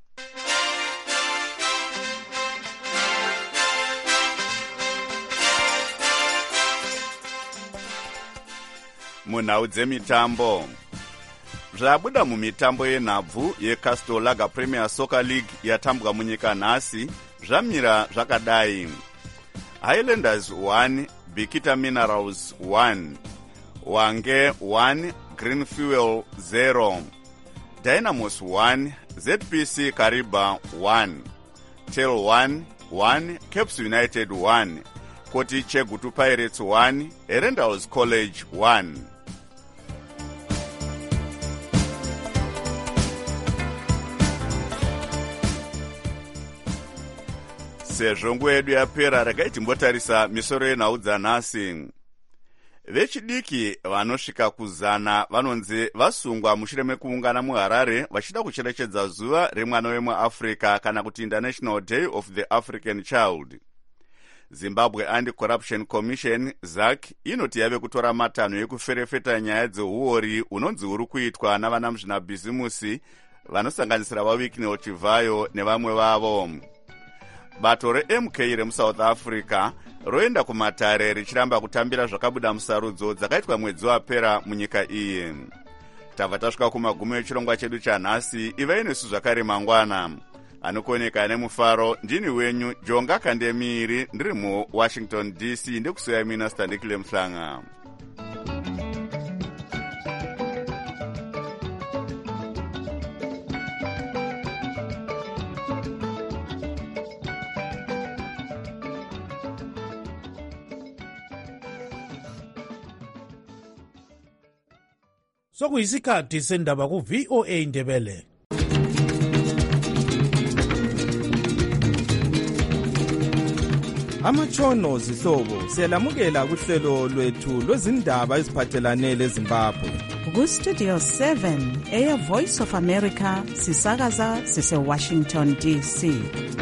Munhau dzemitambo. Zvabuda mumitambo yenhabvu yeCastel Lager Premier Soccer League yatambwa munyika nhasi zvamira zvakadai: Highlanders 1, Bikita Minerals 1, Wange 1, Green Fuel 0, Dynamos 1, ZPC Kariba 1, Tel 1, Caps United 1, Koti Chegutu Pirates 1, Erendals College 1. Sezvo nguva yedu yapera, regai timbotarisa misoro yenhau dzanhasi. Vechidiki vanosvika ku100 vanonzi vasungwa mushure mekuungana muHarare vachida kucherechedza zuva remwana wemuAfrica kana kuti International Day of the African Child. Zimbabwe Anti-Corruption Commission, ZAC, inoti yave kutora matanho ekuferefeta nyaya dzeuori unonzi uri kuitwa navanamuzvinabhizimusi vanosanganisira vaWicknell Chivayo nevamwe vavo. Bato reMK remusouth Africa roenda kumatare richiramba kutambira zvakabuda musarudzo dzakaitwa mwedzi wapera munyika iyi. Tabva tasvika kumagumo echirongwa chedu chanhasi. Ivai nesu zvakare mangwana. Anokoneka nemufaro ndini wenyu Jonga Kandemiri, ndiri muWashington DC ndikusuya mina Standikile Mhlanga. Sokuyisikhathi sendaba ku-VOA Indebele. Amatshono zihlobo siyalamukela kuhlelo lwethu lwezindaba eziphathelane leZimbabwe. Ku-Studio 7 Air Voice of America sisakaza sise-Washington DC.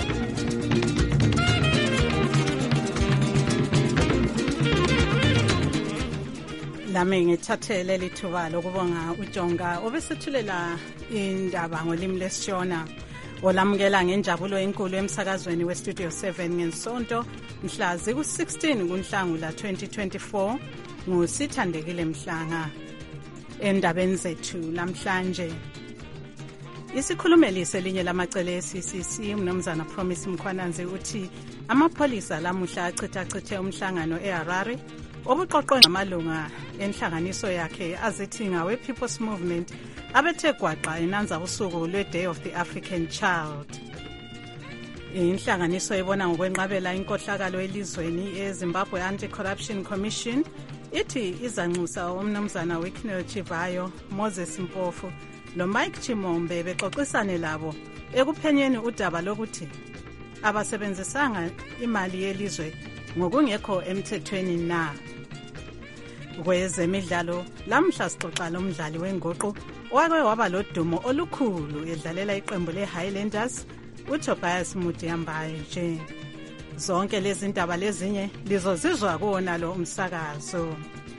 Lami ngithathele lithuba lokubonga uJonga obesethulela indaba ngolimi lesishona. Olamukela ngenjabulo enkulu emsakazweni weStudio 7 ngensonto mhla ziku-16 kuNhlangula 2024 nguSithandekile Mhlanga. Endabeni zethu namhlanje isikhulumeli selinye lamacele eCCC umnumzana Promise Mkhwananzi uthi amapholisa lamuhla achitha umhlangano eHarare obuqoqwe ngamalunga enhlanganiso yakhe azithi ngawe People's Movement abethe gwaqa enanza usuku lwe-Day of the African Child. Inhlanganiso ebona ngokwenqabela inkohlakalo elizweni eZimbabwe Anti-Corruption Commission ithi izanxusa umnumzana Wicknell Chivayo, Moses Mpofu noMike Chimombe bexoxisane labo ekuphenyeni udaba lokuthi abasebenzisanga imali yelizwe ngokungekho emthethweni na. Kwezemidlalo lamhla sixoxa lomdlali wenguqu owake waba lodumo olukhulu edlalela iqembu leHighlanders uTobias Mudiambaye. Zonke lezi ndaba lezinye lizozizwa kuwona lo umsakazo.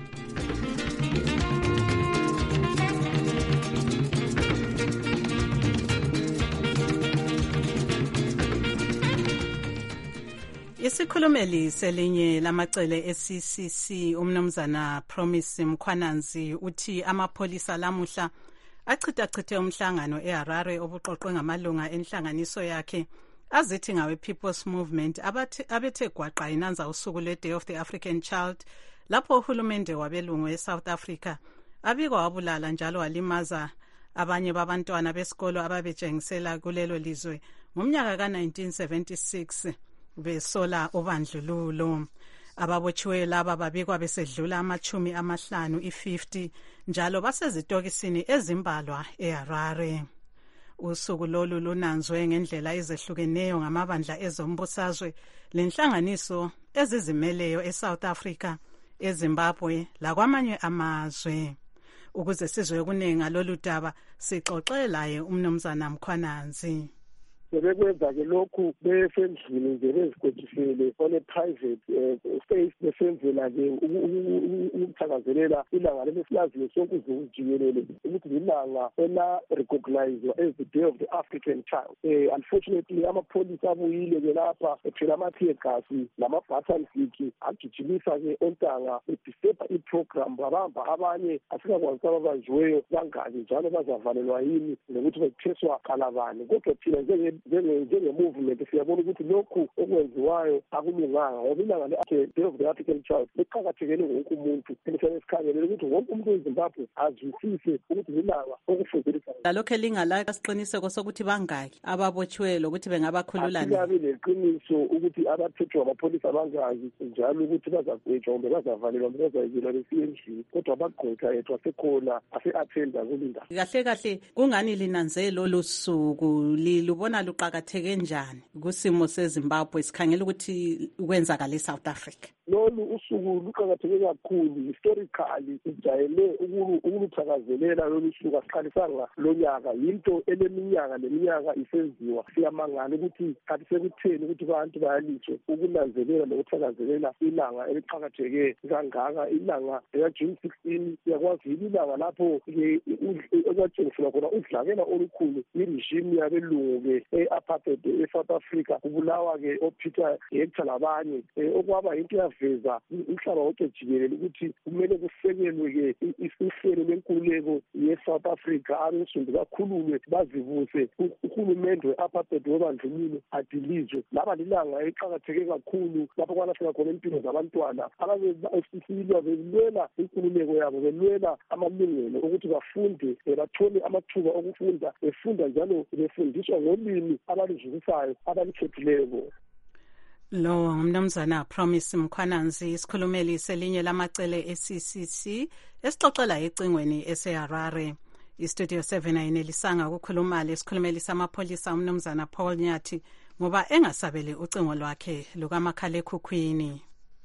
Isikhulumeli selinye lamacele eCCC umnumzana Promise Mkhwananzi uthi amapholisa lamuhla achithe umhlangano eHarare obuqoqwe ngamalunga enhlanganiso yakhe azithi ngawe People's Movement abethe gwaqa inanza usuku lwe-Day of the African Child lapho uhulumende wabelungu eSouth Africa abikwa wabulala njalo walimaza abanye babantwana besikolo ababejengisela kulelo lizwe ngomnyaka ka-1976 besola ubandlululo. Ababotshiwe laba babikwa besedlula 50 njalo basezitokisini ezimbalwa eHarare. Usuku lolu lunanzwe ngendlela ezehlukeneyo ngamabandla ezombusazwe lenhlanganiso ezizimeleyo eSouth Africa, eZimbabwe lakwamanye amazwe. Ukuze sizwe kuningi lolu daba sixoxelaye umnumzana Mkhwananzi. Sebekwenza-ke lokhu besendlini nje bezigwejisele one-private space besenzela-ke ukuthakazelela ilanga lesilaziyo sonke uzulu jikelele ukuthi lilanga ela-recognizwa as the Day of the African Child. Unfortunately amapholisa abuyile-ke lapha ephela ama-tear gas nama-button stick agijimisa-ke ontanga bedisturba i-program babamba abanye asikakwazi ababanjiweyo bangaki njalo bazavalelwa yini nokuthi betheswa kalabani. Kodwa thina njenge-movement siyabona ukuthi lokhu okwenziwayo akulunganga ngoba ilanga le-Day of the African Child liqakathekele wonke umuntu elifanele sikhangelele ukuthi wonke umuntu weZimbabwe azwisise ukuthi lilanga okufundisa. Lokho elingala siqiniseko sokuthi bangaki ababotshiwe lokuthi bengabakhulula nini? Asilabi leqiniso ukuthi abathethwa amapholisa bangaki njalo ukuthi bazagwetshwa kumbe bazavalelwa kumbe bazayekela besiye endlini, kodwa abagqwetha yethu asekhona ase-athenda kulinda. Kahle kahle kungani linanze lolu suku lubona luqakatheke njani kusimo seZimbabwe sikhangela ukuthi kwenzakala eSouth Africa? lolu usuku luqakatheke kakhulu historically sijayele ukuluthakazelela lolu suku asiqalisanga lonyaka yinto eleminyaka leminyaka isenziwa siyamangala ukuthi kanti sekutheni ukuthi abantu bayaliswe ukunanzelela nokuthakazelela ilanga eliqakatheke kangaka ilanga lika-June 16 siyakwazi ilanga lapho okwatshengisela khona udlakela olukhulu iregime yabelungu-ke e-apartheid e-South Africa kubulawa-ke oPeter Hector labanye okwaba yinto yaveza umhlaba wonke jikelele ukuthi kumele kusekelwe-ke uhlelo lwenkululeko ye-South Africa abensundu bakhululwe bazivuse uhulumende we-apartheid webandlululo adilizwe laba lilanga eliqakatheke kakhulu lapho kwalahleka khona impilo zabantwana ababesilwa belwela inkululeko yabo belwela amalungelo ukuthi bafunde bathole amathuba okufunda befunda njalo befundiswa ngolimi abaluzwisayo abalikhethileyo. Lo mnumzana Promise Mkhwananzi isikhulumeli selinye lamacele e-CCC esixoxela ecingweni eseHarare. Istudio 7 ayinelisanga ukukhuluma lesikhulumeli samapholisa umnumzana Paul Nyathi ngoba engasabele ucingo lwakhe lukamakhalekhukhwini.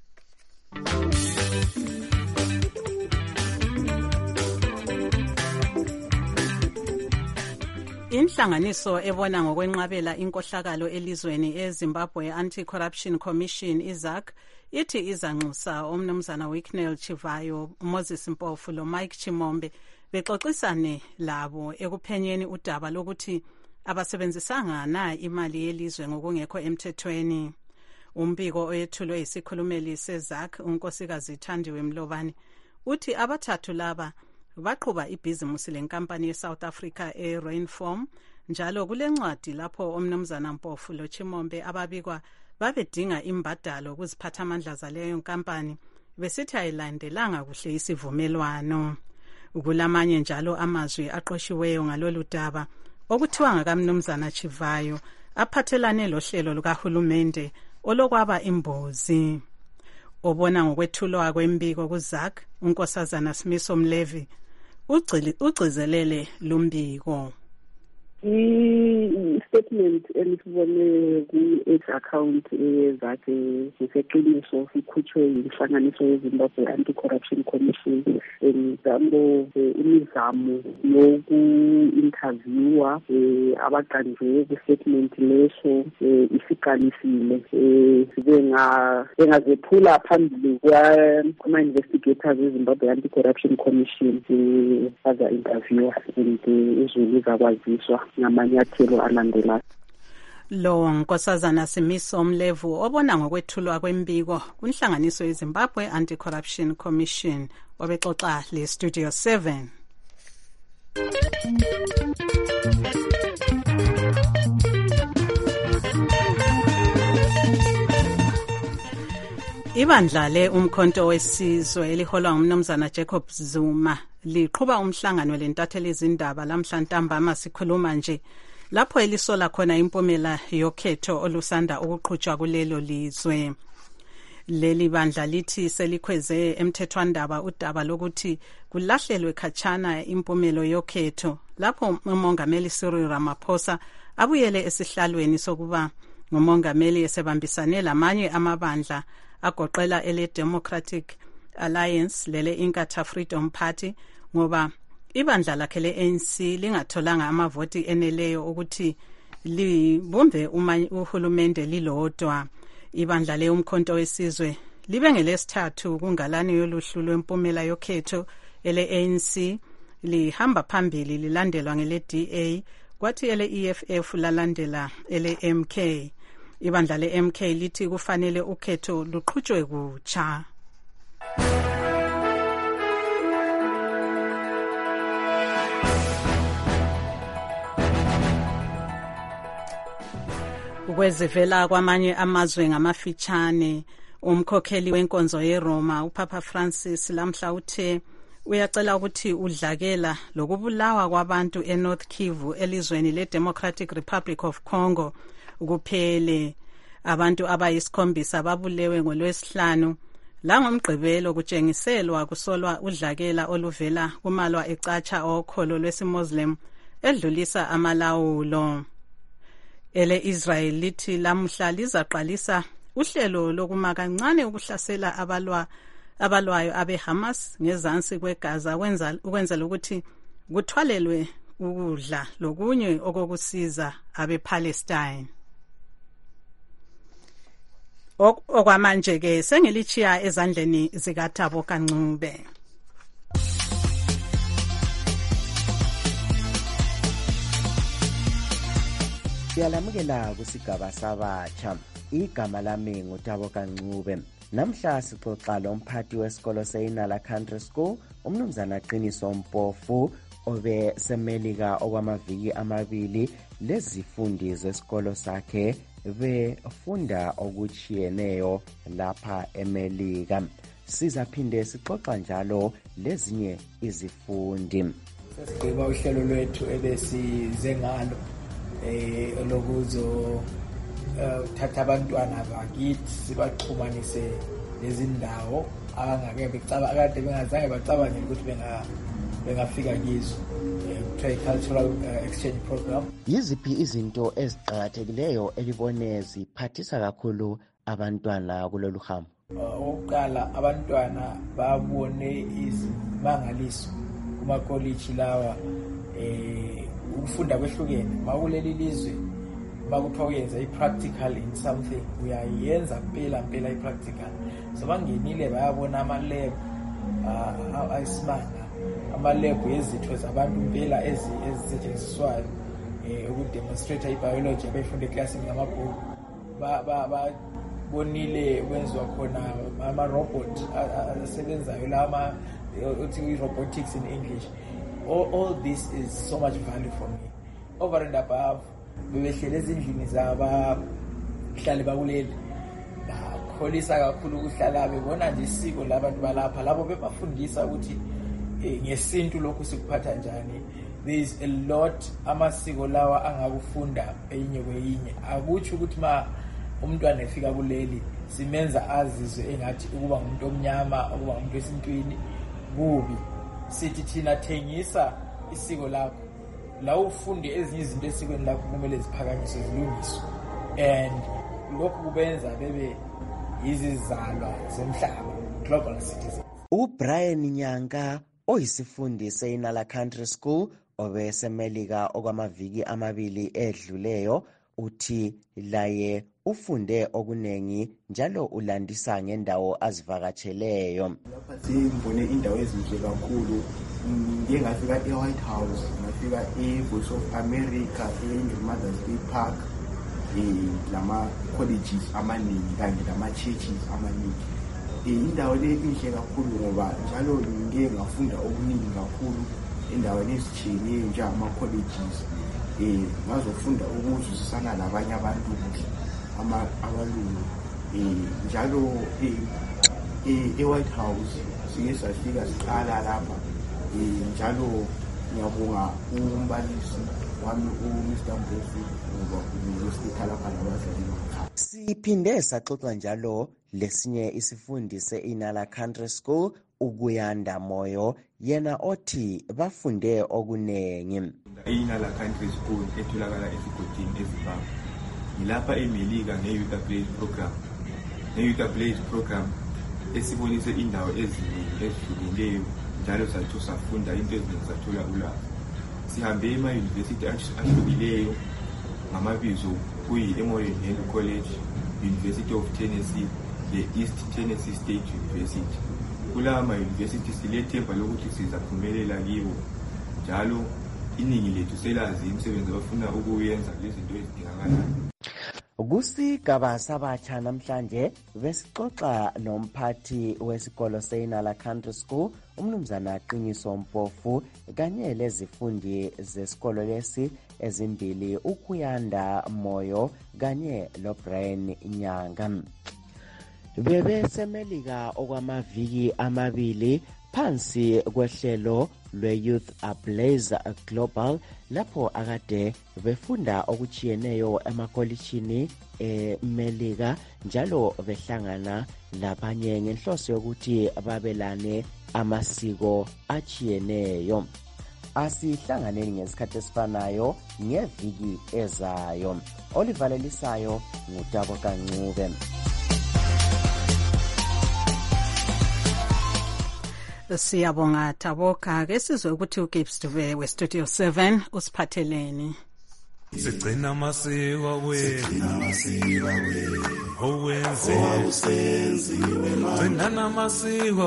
Inhlanganiso ebona ngokwenqabela inkohlakalo elizweni eZimbabwe Anti-Corruption Commission iZAC ithi izanxusa omnumzana Wicknell Chivayo, Moses Mpofu lo Mike Chimombe bexoxisane labo ekuphenyeni udaba lokuthi abasebenzisanga na imali yelizwe ngokungekho emthethweni. Umbiko oyethulwe isikhulumeli seZAC unkosikazi Thandiwe Mlobane uthi abathathu laba baqhuba ibhizimusi lenkampani yeSouth Africa eRainform njalo kulencwadi lapho omnumzana Mpofu lo Chimombe ababikwa babedinga imbadalo kuziphathamandla zaleyo nkampani besithi ayilandelanga kuhle isivumelwano. Ukulamanye njalo amazwi aqoshiweyo ngalolu daba okuthiwa ngakamnumzana Chivayo aphathelane lohlelo lukahulumende olokwaba imbozi. Obona ngokwethulwa kwembiko kuZAC unkosazana Simiso Mlevi ugcizelele lumbiko. I-statement elisibone ku-account zakhe siseqiniso sikhutshwe yinhlanganiso yeZimbabwe Anti-Corruption Commission emizamo yoku-interviewa abaqanjwe ku-statement leso isiqalisile bengazephula phambili kwama-investigators eZimbabwe Anti-Corruption Commission baza-interviewa and izulu zakwaziswa ngamanyathelo alandelayo. Lo nkosazana Simiso Mlevu obona ngokwethulwa kwembiko kunhlanganiso yeZimbabwe Anti-Corruption Commission wabexoxa le Studio 7. Ibandla le umkhonto wesizwe eliholwa ngumnumzana Jacob Zuma liqhuba umhlangano lentatheli izindaba lamhlantambama sikhuluma nje lapho elisola khona impumela yokhetho olusanda ukuqhutshwa kulelo lizwe. Leli bandla lithi selikhweze emthethwandaba udaba lokuthi kulahlelwe khatshana impumelo yokhetho lapho umongameli Cyril Ramaphosa abuyele esihlalweni sokuba ngumongameli esebambisane lamanye amabandla agoqela ele Democratic Alliance lele Inkatha Freedom Party ngoba ibandla lakhe le-ANC lingatholanga amavoti eneleyo ukuthi libumbe uhulumende lilodwa. Ibandla le umkhonto wesizwe libe ngelesithathu kungalani yoluhlu lwempumela yokhetho ele-ANC lihamba phambili lilandelwa ngele-DA kwathi ele-EFF lalandela ele-MK. Ibandla le-MK lithi kufanele ukhetho luqhutshwe kutsha. Ukwezivela kwamanye amazwe ngamafitshane umkhokheli wenkonzo yeRoma uPapa Francis lamhla uthe uyacela ukuthi udlakela lokubulawa kwabantu eNorth Kivu elizweni leDemocratic Republic of Congo kuphele. Abantu abayisikhombisa babulewe ngolwesihlanu la ngomgqibelo kutshengiselwa kusolwa udlakela oluvela kumalwa ecatsha okholo lwesimuslim edlulisa amalawulo. Ele Israel lithi lamhla lizaqalisa uhlelo lokuma kancane ukuhlasela abalwayo abeHamas ngezansi kweGaza ukwenzela ukuthi kuthwalelwe ukudla lokunye okokusiza abePalestine. Okwamanje ke sengilichiya ezandleni zikaThabo Kancube. Siyalamukela kusigaba sabatsha. Igama lami nguThabo Kancube. Namhla sixoxa lomphathi wesikolo seInala Country School, umnumzana Qiniso Mpofu, obe semelika okwamaviki amabili lezifundi zesikolo sakhe befunda okuchiyeneyo lapha eMelika. Sizaphinde sixoxa njalo lezinye izifundi. Sesigqiba uhlelo lwethu ebesize ngalo lokuzo thatha abantwana bakithi sibaxhumanise lezindawo abangake becabanga bengazange bacabangela ukuthi bengafika kizo cultural exchange program. Yiziphi izinto eziqhakathekileyo elibone ziphathisa kakhulu abantwana kulolu hambo? Oqala abantwana babone izimangaliso kuma college lawa ukufunda kwehlukene makuleli lizwe bakuthiwa uyenza i-practical in something uyayenza mpela i-practical. So bangenile bayabona ama-lab ayisimanga, ama-lab yezitho zabantu mpela ezisetshenziswayo ukudemonstrate i-biology abefunde eklasini ngamabhuku. Babonile kwenziwa khona ama-robot asebenzayo la uthi i-robotics in English. All this is so much value for me. Over and above, bebehlele ezindlini zabahlali bakuleli bakholisa kakhulu ukuhlala bebona nje isiko labantu balapha labo bebafundisa ukuthi ngesintu lokhu sikuphatha njani. There is a lot amasiko lawa angakufunda enye kweyinye. Akuthi ukuthi umntwana efika kuleli simenza azizwe engathi ukuba umuntu omnyama ukuba umuntu wesintwini kubi. Sithi thina thengisa isiko lakho la ufunde ezinye izinto esikweni lakho kumele ziphakanyiswe zilungiswe, and lokhu kubenza bebe izizalwa zemhlaba, global citizens. uBrian Nyanga oyisifundi seInala Country School obesemelika okwamaviki amabili edluleyo uthi laye ufunde okunengi njalo ulandisa ngendawo azivakatsheleyo. Lapha simbone indawo ezinhle kakhulu. Ngike ngafika eWhite House, ngafika eVoice of America, eMother's Day Park, lama colleges amaningi kanye lama churches amaningi. Indawo le inhle kakhulu ngoba njalo ngike ngafunda okuningi kakhulu endaweni ezitshiyeneyo nje ama colleges. Ngazofunda ukuzwisisana labanye abantu kuhle abalungu. Njalo eWhite House sike safika siqala lapha. Njalo ngiyabonga umbalisi wami uMr. Mpofu ngoba usikhala phana abazali. Siphinde saxoxa njalo lesinye isifundi seInala Country School uKuyanda Moyo, yena othi bafunde okunengi. Inala Country School etholakala esigodini eZimbabwe. Ngilapha eMelika ngeYouth Place program. NgeYouth Place program esibonise indawo eziningi ezihlukileyo njalo sathu safunda into eziningi sathola ulwazi. Sihambe ema-university ahlukileyo ngamabizo kuyi-Emory Hill College, University of Tennessee, the East Tennessee State University. Kulawa ma-university silethemba lokuthi sizaphumelela kiwo njalo iningi lethu selazi imisebenzi abafuna ukuyenza lezinto ezidingakalayo. Kusigaba sabatsha namhlanje besixoxa nomphathi wesikolo seInala Country School umnumzana Qiniso Mpofu kanye lezifundi zesikolo lesi ezimbili uKuyanda Moyo kanye loBrian Nyanga. Bebesemelika okwamaviki amabili phansi kwehlelo lwe-Youth Ablaze Global lapho akade befunda okuchiyeneyo emakolishini eMelika njalo behlangana labanye ngenhloso yokuthi babelane amasiko achiyeneyo. Asihlanganeni ngesikhathi esifanayo ngeviki ezayo. Olivalelisayo nguThabo Kancube. Siyabonga Taboka ke sizwe ukuthi uGibbs Dube weStudio 7 usiphatheleni. Sigcina amasiko wethu owenze gcina namasiko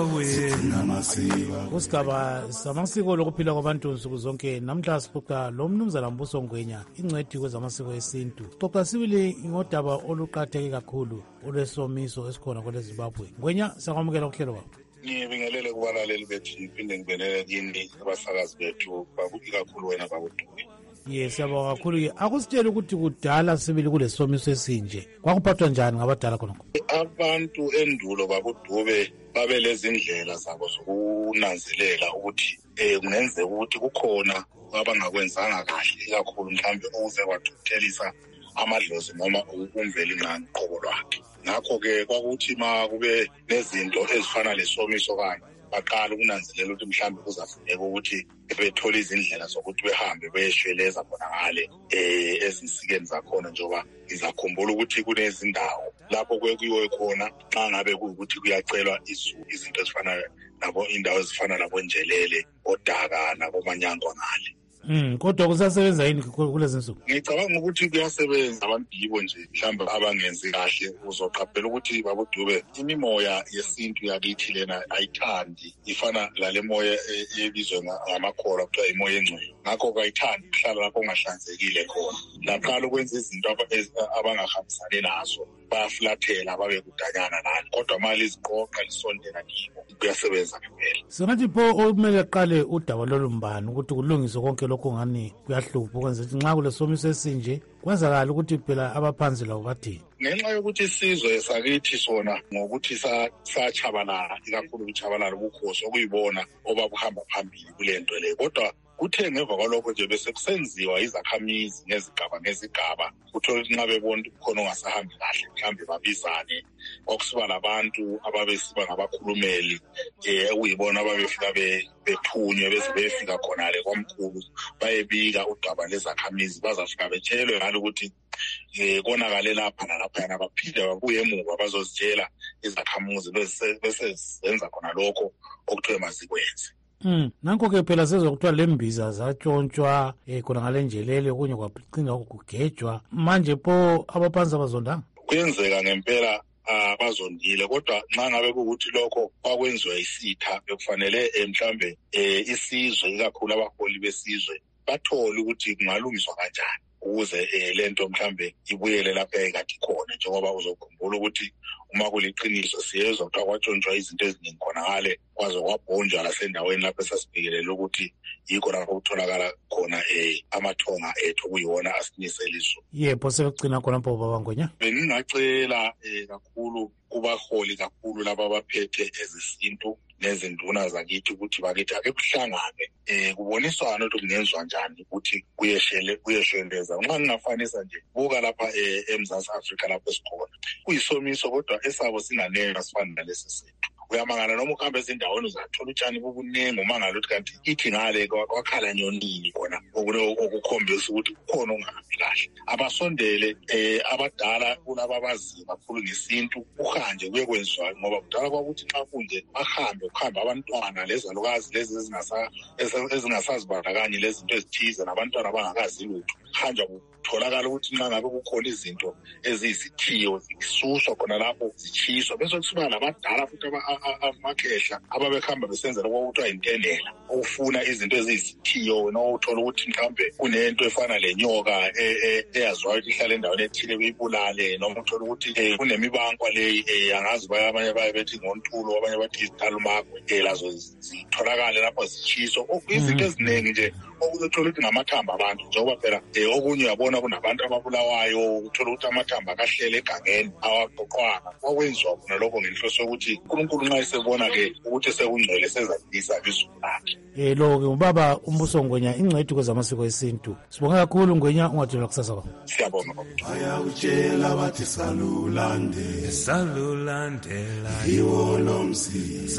wethu kusigaba samasiko lokuphila kwabantu nsuku zonke. Namhla sixoxa lo mnumzana Mbuso Ngwenya ingcwethi kwezamasiko esintu. Sixoxa sibili ngodaba oluqakatheke kakhulu olwesomiso esikhona kwele Zimbabwe. Ngwenya siyakwamukela ukuhlelo kwakho. Ngibingelele kubalaleli bethu iphinde ngibingelele kini abasakazi bethu ikakhulu wena bakuDube. Yes, siyabonga kakhulu. Akusitshela ukuthi kudala sibili kulesomiso esinje. Kwakuphathwa njani ngabadala khona? Abantu endulo bakuDube babelezindlela zabo zokunanzelela ukuthi kungenzeka ukuthi kukhona abangakwenzanga kahle ikakhulu mhlambe ukuze kwathuthelisa amadlozi noma ukumvela inqani qobo lwakhe. Ngakho-ke kwakuthi ma kube nezinto ezifana lesomiso kanye baqala ukunanzelela ukuthi mhlambe kuzafuneka ukuthi bethole izindlela zokuthi behambe beyeshweleza khona ngale ezinsikeni zakhona njengoba ngizakhumbula ukuthi kunezindawo lapho kwekuyiwe khona xa ngabe kuyukuthi kuyacelwa izinto ezifana nabo indawo ezifana nabo Njelele, Odaka nabo Manyangwa ngale. Kodwa kusasebenza yini kulezi nsuku? Ngicabanga ukuthi kuyasebenza abantu yibo nje mhlawumbe abangenzi kahle. Uzoqaphela ukuthi babuDube imimoya yesintu yakithi lena ayithandi ifana lale moya ebizwa ngamakholwa kuthiwa imoya engcwele. Ngakho kayithandi ukuhlala lapho ongahlanzekile khona. Laqala ukwenza izinto abangahambisani nazo bayafulathela babe kudanyana nani. Kodwa mali iziqoqa lisondela kibo kuyasebenza ngempela. Singathi pho okumele aqale udaba lolumbani ukuthi kulungiswe konke lokho ngani kuyahlupha ukwenza ukuthi nxa kulesomiso esinje kwenzakala ukuthi phela abaphansi labo bathini. Ngenxa yokuthi isizwe sakithi sona ngokuthi sachabalala ikakhulu ukuchabalala ubukhosi okuyibona obabuhamba phambili kule nto le. Kodwa kuthe ngemva kwalokho nje bese kusenziwa izakhamizi ngezigaba uthola ukuthi nxa bebona ukuthi kukhona ongasahambi kahle mhlawumbe babizane. Kwakusiba labantu ababesiba ngabakhulumeli okuyibona ababefika bethunywe bese befika khonale kwamkhulu bayebika udaba lezakhamizi bazafika betshelwe ngalo ukuthi konakale lapha nalaphayana baphinde babuye emuva bazozitshela izakhamuzi bese zenza khona lokho okuthiwe mazikwenze. Nanko-ke phela sezokuthiwa lembiza zatshontshwa khona ngale Njelele okunye kwaqinga kugejwa manje pho abaphansi abazondanga. Kuyenzeka ngempela bazondile kodwa nxa ngabe kukuthi lokho kwakwenziwa isitha bekufanele mhlambe isizwe ikakhulu abaholi besizwe bathole ukuthi kungalungiswa kanjani ukuze lento mhlambe ibuyele lapha ekade khona njengoba uzokhumbula ukuthi uma kuliqiniso siyezwa kuthiwa kwatshontshwa izinto eziningi khona ngale kwaze kwabhonjwa lasendaweni lapho esasibhekelele ukuthi yikho lapho kutholakala khona amathonga ethu okuyiwona asinisela izulu. Yebo sekugcina khona pho baba Ngwenya. Bengingacela kakhulu kubaholi kakhulu laba abaphethe ezesintu nezinduna zakithi ukuthi bakithi ake kuhlangane kuboniswana ukuthi kungenziwa njani ukuthi kuyeshweleza. Nxa ngingafanisa nje buka lapha eMzantsi Afrika lapho esikhona kuyisomiso kodwa esabo singanele asifana nalesi sethu. Uyamangala noma ukuhamba ezindaweni uzathola utshani bubuningi umangala ukuthi kanti ithi ngale kwakhala nyonini khona okukhombisa ukuthi kukhona ongahambi kahle. Abasondele abadala kulaba abazi kakhulu ngesintu uhanje kuye kwenziwa ngoba kudala kwakuthi nxa kunje bahambe kuhamba abantwana lezalukazi lezi ezingasazibandakanye lezi zinto ezithize nabantwana abangakazi lutho hanja kutholakala ukuthi nxa ngabe kukhona izinto eziyisithiyo zisuswa khona lapho zichiswa bese kusuka labadala futhi amakhehla ababehamba besenza lokho okuthiwa intendela ukufuna izinto eziyisithiyo wena uthola ukuthi mhlawumbe kunento efana lenyoka eyaziwayo ukuthi ihlala endaweni ethile kuyibulale noma uthola ukuthi kunemibankwa leyi angazi abanye bayebethi ngontulo abanye bathi izitalumakwe lazo zitholakale lapho zichiswa izinto eziningi nje okuthola ukuthi ngamathamba abantu njengoba phela okunye uyabona kunabantu ababulawayo uthola ukuthi amathamba akahlele egangeni awaqoqwanga kwakwenziwa khona lokho ngenhloso yokuthi uNkulunkulu nxa esebona-ke ukuthi sekungcwele sezalisa izulu lakhe. Lo-ke ubaba uMbuso Ngwenya ingcwethi kwezamasiko esintu. Sibonga kakhulu Ngwenya ungathula kusasa kwakho. Siyabonga. Bayakutshela bathi salulandela yiwo lo mzi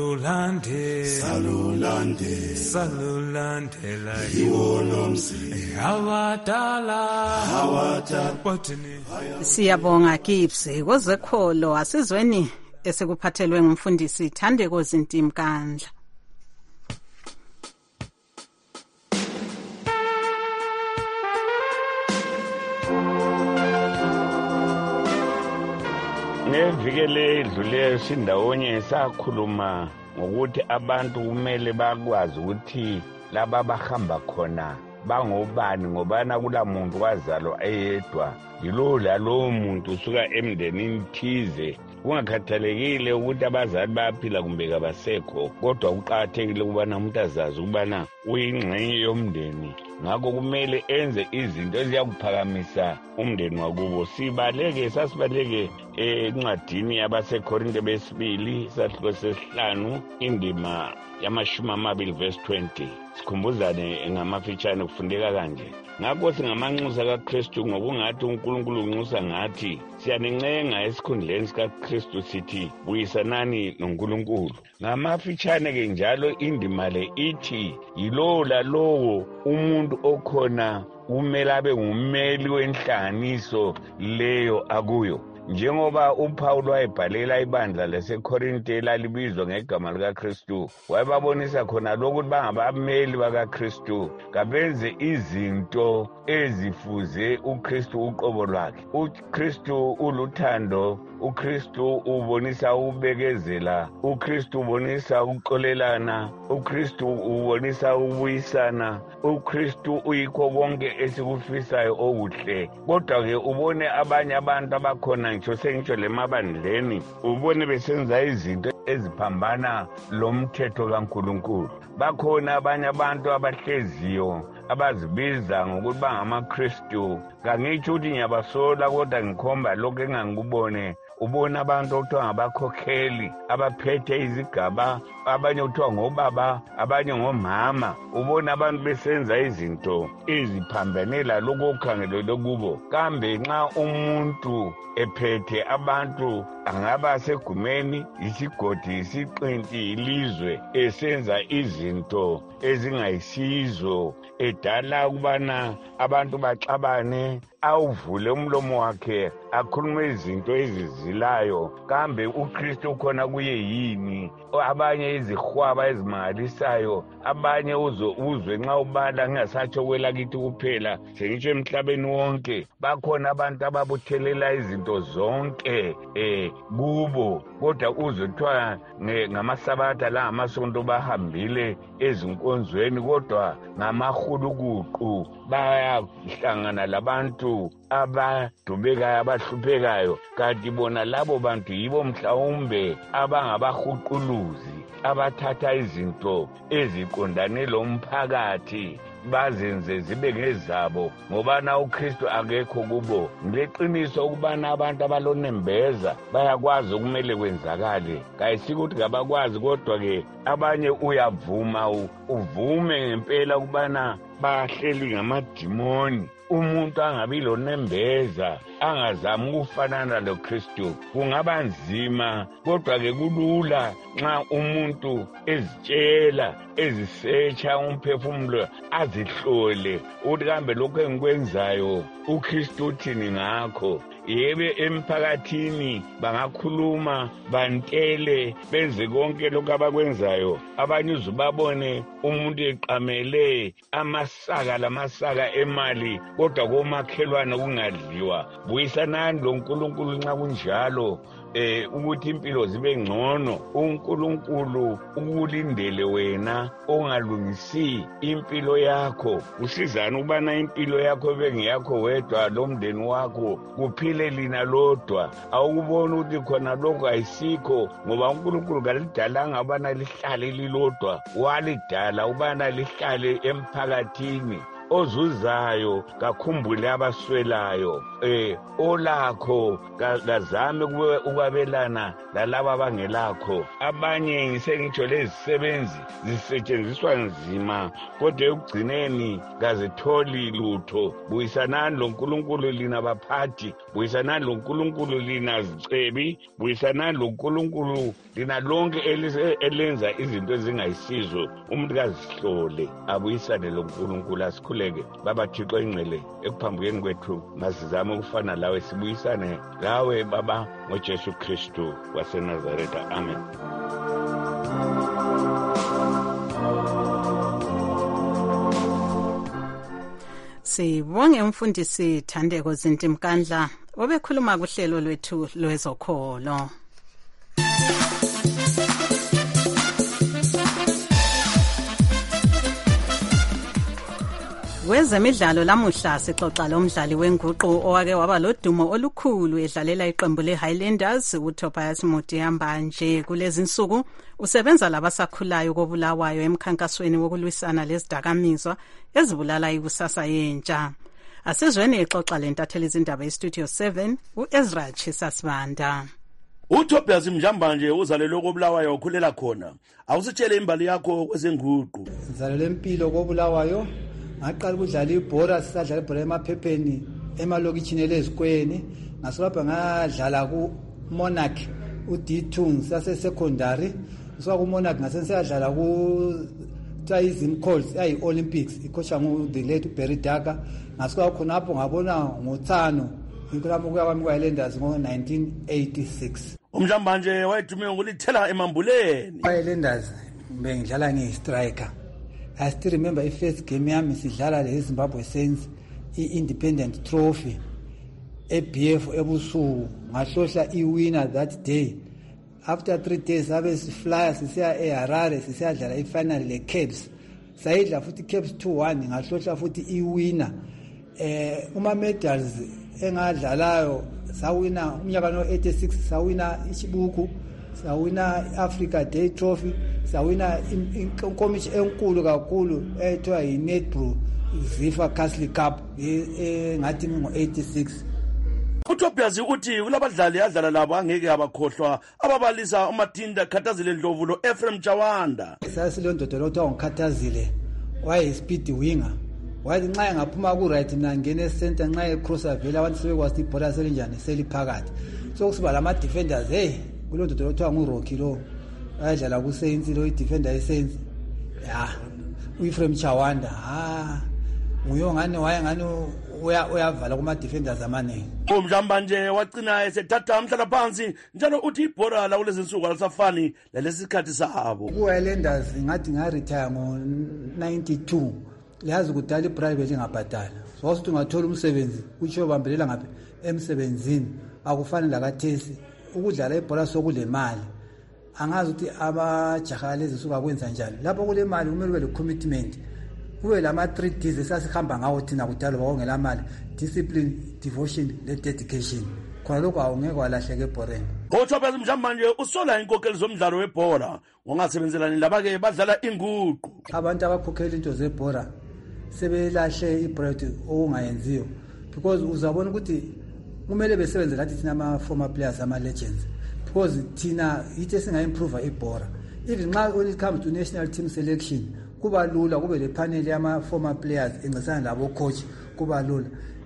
salulandela yiwo lo mzi abadala bathini. Siyabonga Gibbs kozekholo asizweni esekuphathelwe ngumfundisi Thandeko Zintimkandla. Ngevikele edluleyo sindawonye sakhuluma ngokuthi abantu kumele bakwazi ukuthi laba abahamba khona bangobani ngobana kula muntu wazalwa eyedwa yilo lalowo muntu usuka emndenini thize kungakhathalekile ukuthi abazali bayaphila kumbe kabasekho kodwa kuqakathekile ukubana umuntu azazi ukubana uyingxenye yomndeni ngakho kumele enze izinto eziyakuphakamisa umndeni wakubo sasibaleke encwadini yabasekorinte besibili isahluko 5 indima yama-20 verse 20 sikhumbuzane ngamafitshane kufundeka kanje ngakho singamanxusa kaKristu ngokungathi uNkulunkulu unxusa ngathi siyanencenga esikhundleni sikaKristu sithi buyisanani noNkulunkulu ngamafitshane-ke njalo indima le ithi yilowo lalowo umuntu okhona kumele abe ngummeli wenhlanganiso leyo akuyo njengoba uPawulo wayebhalela ibandla laseKorinte elalibizwa ngegama likaKristu wayebabonisa khona lokuthi bangabameli bakaKristu kabenze izinto ezifuze uKristu uqobo lwakhe uKristu uluthando uKristu ubonisa ukubekezela uKristu ubonisa ukuxolelana uKristu ubonisa ukubuyisana uKristu uyikho konke esikufisayo okuhle kodwa-ke ubone abanye abantu abakhona ngitsho lemabandleni ubone besenza izinto eziphambana lomthetho kaNkulunkulu bakhona abanye abantu abahleziyo abazibiza ngokuthi bangamaKristu kangitsho ukuthi ngiyabasola kodwa ngikhomba lokho engangikubone ubona abantu okuthiwa ngabakhokheli abaphethe izigaba abanye kuthiwa ngobaba abanye ngomama ubona abantu besenza izinto eziphambanela lokho okukhangelelwe kubo kambe nxa umuntu ephethe abantu angaba segumeni isigodi isiqinti ilizwe esenza izinto ezingayisizo edala ukubana abantu baxabane awuvule umlomo wakhe akhulume izinto ezizilayo kambe uKristu ukhona kuye yini abanye izihwaba ezimangalisayo abanye uzwe nxa ubala ngingasatsho kwelakithi kuphela sengitsho emhlabeni wonke bakhona abantu ababuthelela izinto zonke kubo kodwa uzwe kuthiwa ngamasabatha la ngamasonto bahambile ezinkonzweni kodwa ngamahulukuqu bayahlangana labantu abadubekayo abahluphekayo kanti bona labo bantu yibo mhlawumbe abangabahuquluzi abathatha izinto eziqondane lomphakathi bazenze zibe ngezabo ngobana uKristu akekho kubo ngileqiniso ukubana abantu abalonembeza bayakwazi okumele kwenzakale kayisikuthi ngabakwazi kodwa-ke abanye uyavuma uvume ngempela ukubana bahleli ngamadimoni umuntu angabi lonembeza angazami ukufanana loKristu kungaba nzima kodwa-ke kulula nxa umuntu ezitshela ezisetsha umphefumulo azihlole ukuthi kambe lokhu engikwenzayo uKristu uthini ngakho yebe emphakathini bangakhuluma bantele benze konke lokho abakwenzayo abanye uzubabone umuntu eqamele lamasaka emali kodwa komakhelwane kungadliwa buyisanani loNkulunkulu nxa kunjalo ukuthi impilo zibe ngcono uNkulunkulu ukulindele wena ongalungisi impilo yakho usizana ukubana impilo yakho bengeyakho wedwa lomndeni wakho kuphile lina lodwa awukubona ukuthi khona lokho ayisikho ngoba uNkulunkulu kalidalanga ubana lihlale lilodwa walidala ubana lihlale emphakathini ozuzayo kakhumbule abaswelayo olakho kazame ukwabelana lalaba abangelakho abanye ngisengitsho lezisebenzi zisetshenziswa nzima kodwa ekugcineni kazitholi lutho buyisanani loNkulunkulu lina baphathi buyisanani loNkulunkulu lina zicebi buyisanani loNkulunkulu lina lonke elenza izinto ezingayisizo umuntu kazihlole abuyisane loNkulunkulu asikhule baba Thixo ingcele ekuphambukeni kwethu masizame ukufana lawe sibuyisane lawe baba ngoJesu Kristu waseNazaretha amen Sibonge umfundisi Thandeko Zintimkandla obekhuluma kuhlelo lwethu lwezokholo. Kwezemidlalo lamuhla sixoxa lomdlali wenguqu owake waba lodumo olukhulu edlalela iqembu leHighlanders uTobias Mudiamba. Nje kulezi nsuku usebenza labasakhulayo koBulawayo emkhankasweni wokulwisana lezidakamizwa ezibulala ikusasa yentsha. Asizweni ixoxa lentatheli izindaba eStudio 7 uEzra Chisasibanda. uTobias Mjamba nje uzalelwe koBulawayo ukhulela khona. Awusitshele imbali yakho kwezenguqu. Uzalelwe empilo koBulawayo. Ngaqala ukudlala ibhola, sisadlala ibhola emaphepheni emalokitshini elezikweni. Ngasolapha ngadlala ku-Monarch u-D2 sase-secondary. Kusuka ku-Monarch ngasengisadlala ku-Tourism Calls ayi-Olympics ikhosha ngu-the late uBerry Daka. Ngasuka khonapho ngabona ngoThano inkulamo kuya kwami kwa-Highlanders ngo-1986. Umjamba nje wayedume ngolithela emambuleni. Highlanders bengidlala ngiyi-striker. I still remember first game yami sidlala leZimbabwe Saints i-Independent Trophy eBF ebusuku. Ngahlohla i-winner that day. After 3 days abe siflya sisiya eHarare sisiyadlala i-final le-Caps. Sayidla futhi Caps 2-1 ngahlohla futhi i-winner. Uma medals engadlalayo sawina umnyaka no-86 sawina ichibuku, sawina i-Africa Day Trophy, sawina inkomishi enkulu kakhulu ethiwa yi-Nedbrew Zifa Castle Cup ngathi ngo-86. uTobias uthi kulabadlali adlala labo angeke abakhohlwa ababalisa uMatinda Khathazile Ndlovu lo Ephraim Chawanda. Sasilondodolo othiwa uKhathazile waye-speed winger. Wathi nxa engaphuma ku-right mina ngene center, nxa e-crosser vele abantu sebekwazi ibhola selinjani seliphakathi. So kusiba lama-defenders kulondodolo othiwa nguRocky lo ayadlala ku-Saints lo i-defender ye-Saints u-Ephraim Chawanda nguyo ngani wayengani uyavala kuma-defenders amaningi. Umjamba nje wagcina esethatha umhlala phansi njalo uthi ibhola la kulezi nsuku alisafani lalesi sikhathi sabo. Ku-Highlanders ngathi ngaretire ngo-92 liyazi kudala i-private ingabhadala. So wasuthi ungathola umsebenzi utsho bambelela ngaphi emsebenzini akufani lakathesi ukudlala ibhola sokule mali. Angazi ukuthi abajaha lezi suka kwenza njani. Lapho kule mali kumele ube le-commitment. Kube lama-3 Ds esasihamba ngawo thina kudala bakongela mali: discipline, devotion ne-dedication. Khona lokho awungeke walahleka ebhoreni. uTobias Mjamba nje usola inkokheli zomdlalo webhola ngongasebenzelani laba-ke badlala inguqu. Abantu abakhokhela into zebhola sebelahle ibread okungayenziyo because uzabona ukuthi kumele besebenze lathi thina ama-former players ama-legends because thina yithi esinga-improve ibhola. Even nxa when it comes to national team selection kuba lula, kube le panel yama-former players encesana labo coach kuba lula.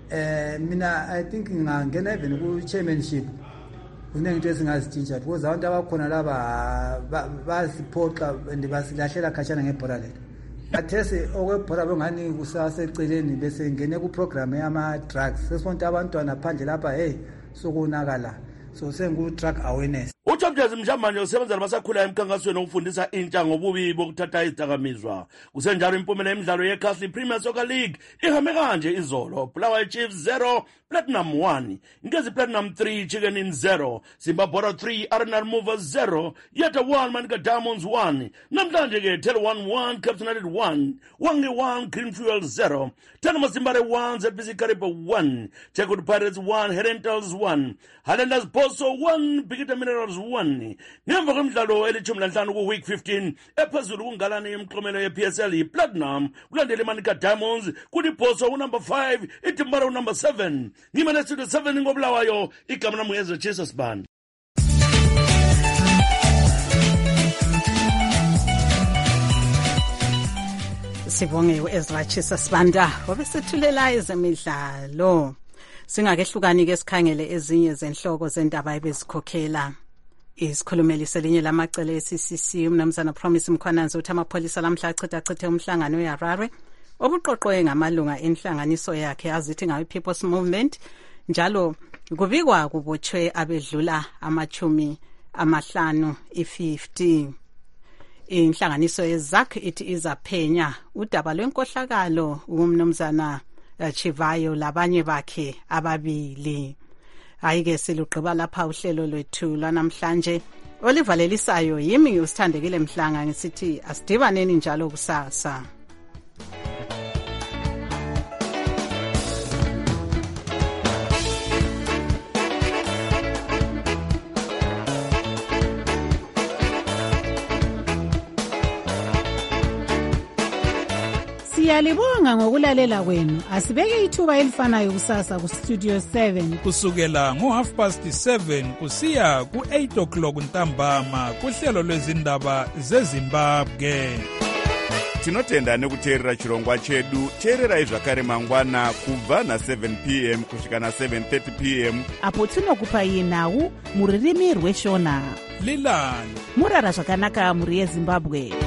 Mina I think ngangena even ku-chairmanship kunento esingazitshintsha because abantu abakhona laba basiphoxa and basilahlela khatshana ngebhola lethu. Athese okwebhola bengani kusaseceleni bese ngene ku-program yama-drugs. Sesibona abantwana phandle lapha sokunakala. So sengu-drug awareness. uTobias Mjamba nje usebenza labasakhula emkhankasweni okufundisa intsha ngobubi bokuthatha izidakamizwa. Kusenjalo impumela emidlalo yeCastle Premier Soccer League ihambe kanje izolo: Bulawayo Chiefs 0, Platinum 1, Ngezi Platinum 3, Chicken Inn 0, Zimbabwe 3, Arsenal Movers 0, Yeta 1, Manica Diamonds 1. Namhlanje ke Tel 1-1, Cape United 1, Wangi 1, Greenfield 0, Tenoma Zimbabwe 1, ZBC Kariba 1, Chekwood Pirates 1, Herentals 1, Highlanders Boso 1, Bigita Minerals 1. Ngemva kwemidlalo elithumi lanhlanu ku-week 15 ephezulu kungalani yemklomelo ye-PSL yi-Platinum kulandela iManica Diamonds kuthi Boso unumber 5 iTimbara unumber 7. Ngimele Studio 7 ngoBulawayo, igama lami Ezra Chisasibanda. Sibonge uEzra Chisasibanda obesethulela ezemidlalo. Singakehlukani ke sikhangele ezinye zenhloko zendaba ebezikhokhela. Isikhulumeli selinye lamacele eCCC umnumzana Promise Mkhwananzi uthi amapholisa lamhla achitha umhlangano eHarare obuqoqwe ngamalunga enhlanganiso yakhe azithi ngayo People's Movement. Njalo kubikwa kubotshwe abedlula amachumi amahlanu i-50. Inhlanganiso yeZAK ithi izaphenya udaba lwenkohlakalo umnumzana Chivayo labanye bakhe ababili. Hayi-ke silugqiba lapha uhlelo lwethu lwanamhlanje olivalelisayo yimi usithandekile Mhlanga ngisithi asidibaneni njalo kusasa. Siyalibonga ngokulalela kwenu. Asibeke ithuba elifanayo kusasa ku Studio 7 kusukela ngo7:30 kusiya ku8 o'clock ntambama kuhlelo lwezindaba zeZimbabwe. Tinotenda nekuteerera chirongwa chedu. Teererai zvakare mangwana kubva na7 p.m. kusvika na7:30 p.m. apo tinokupai nhau muririmi rweshona. Lilani murara zvakanaka muri yeZimbabwe.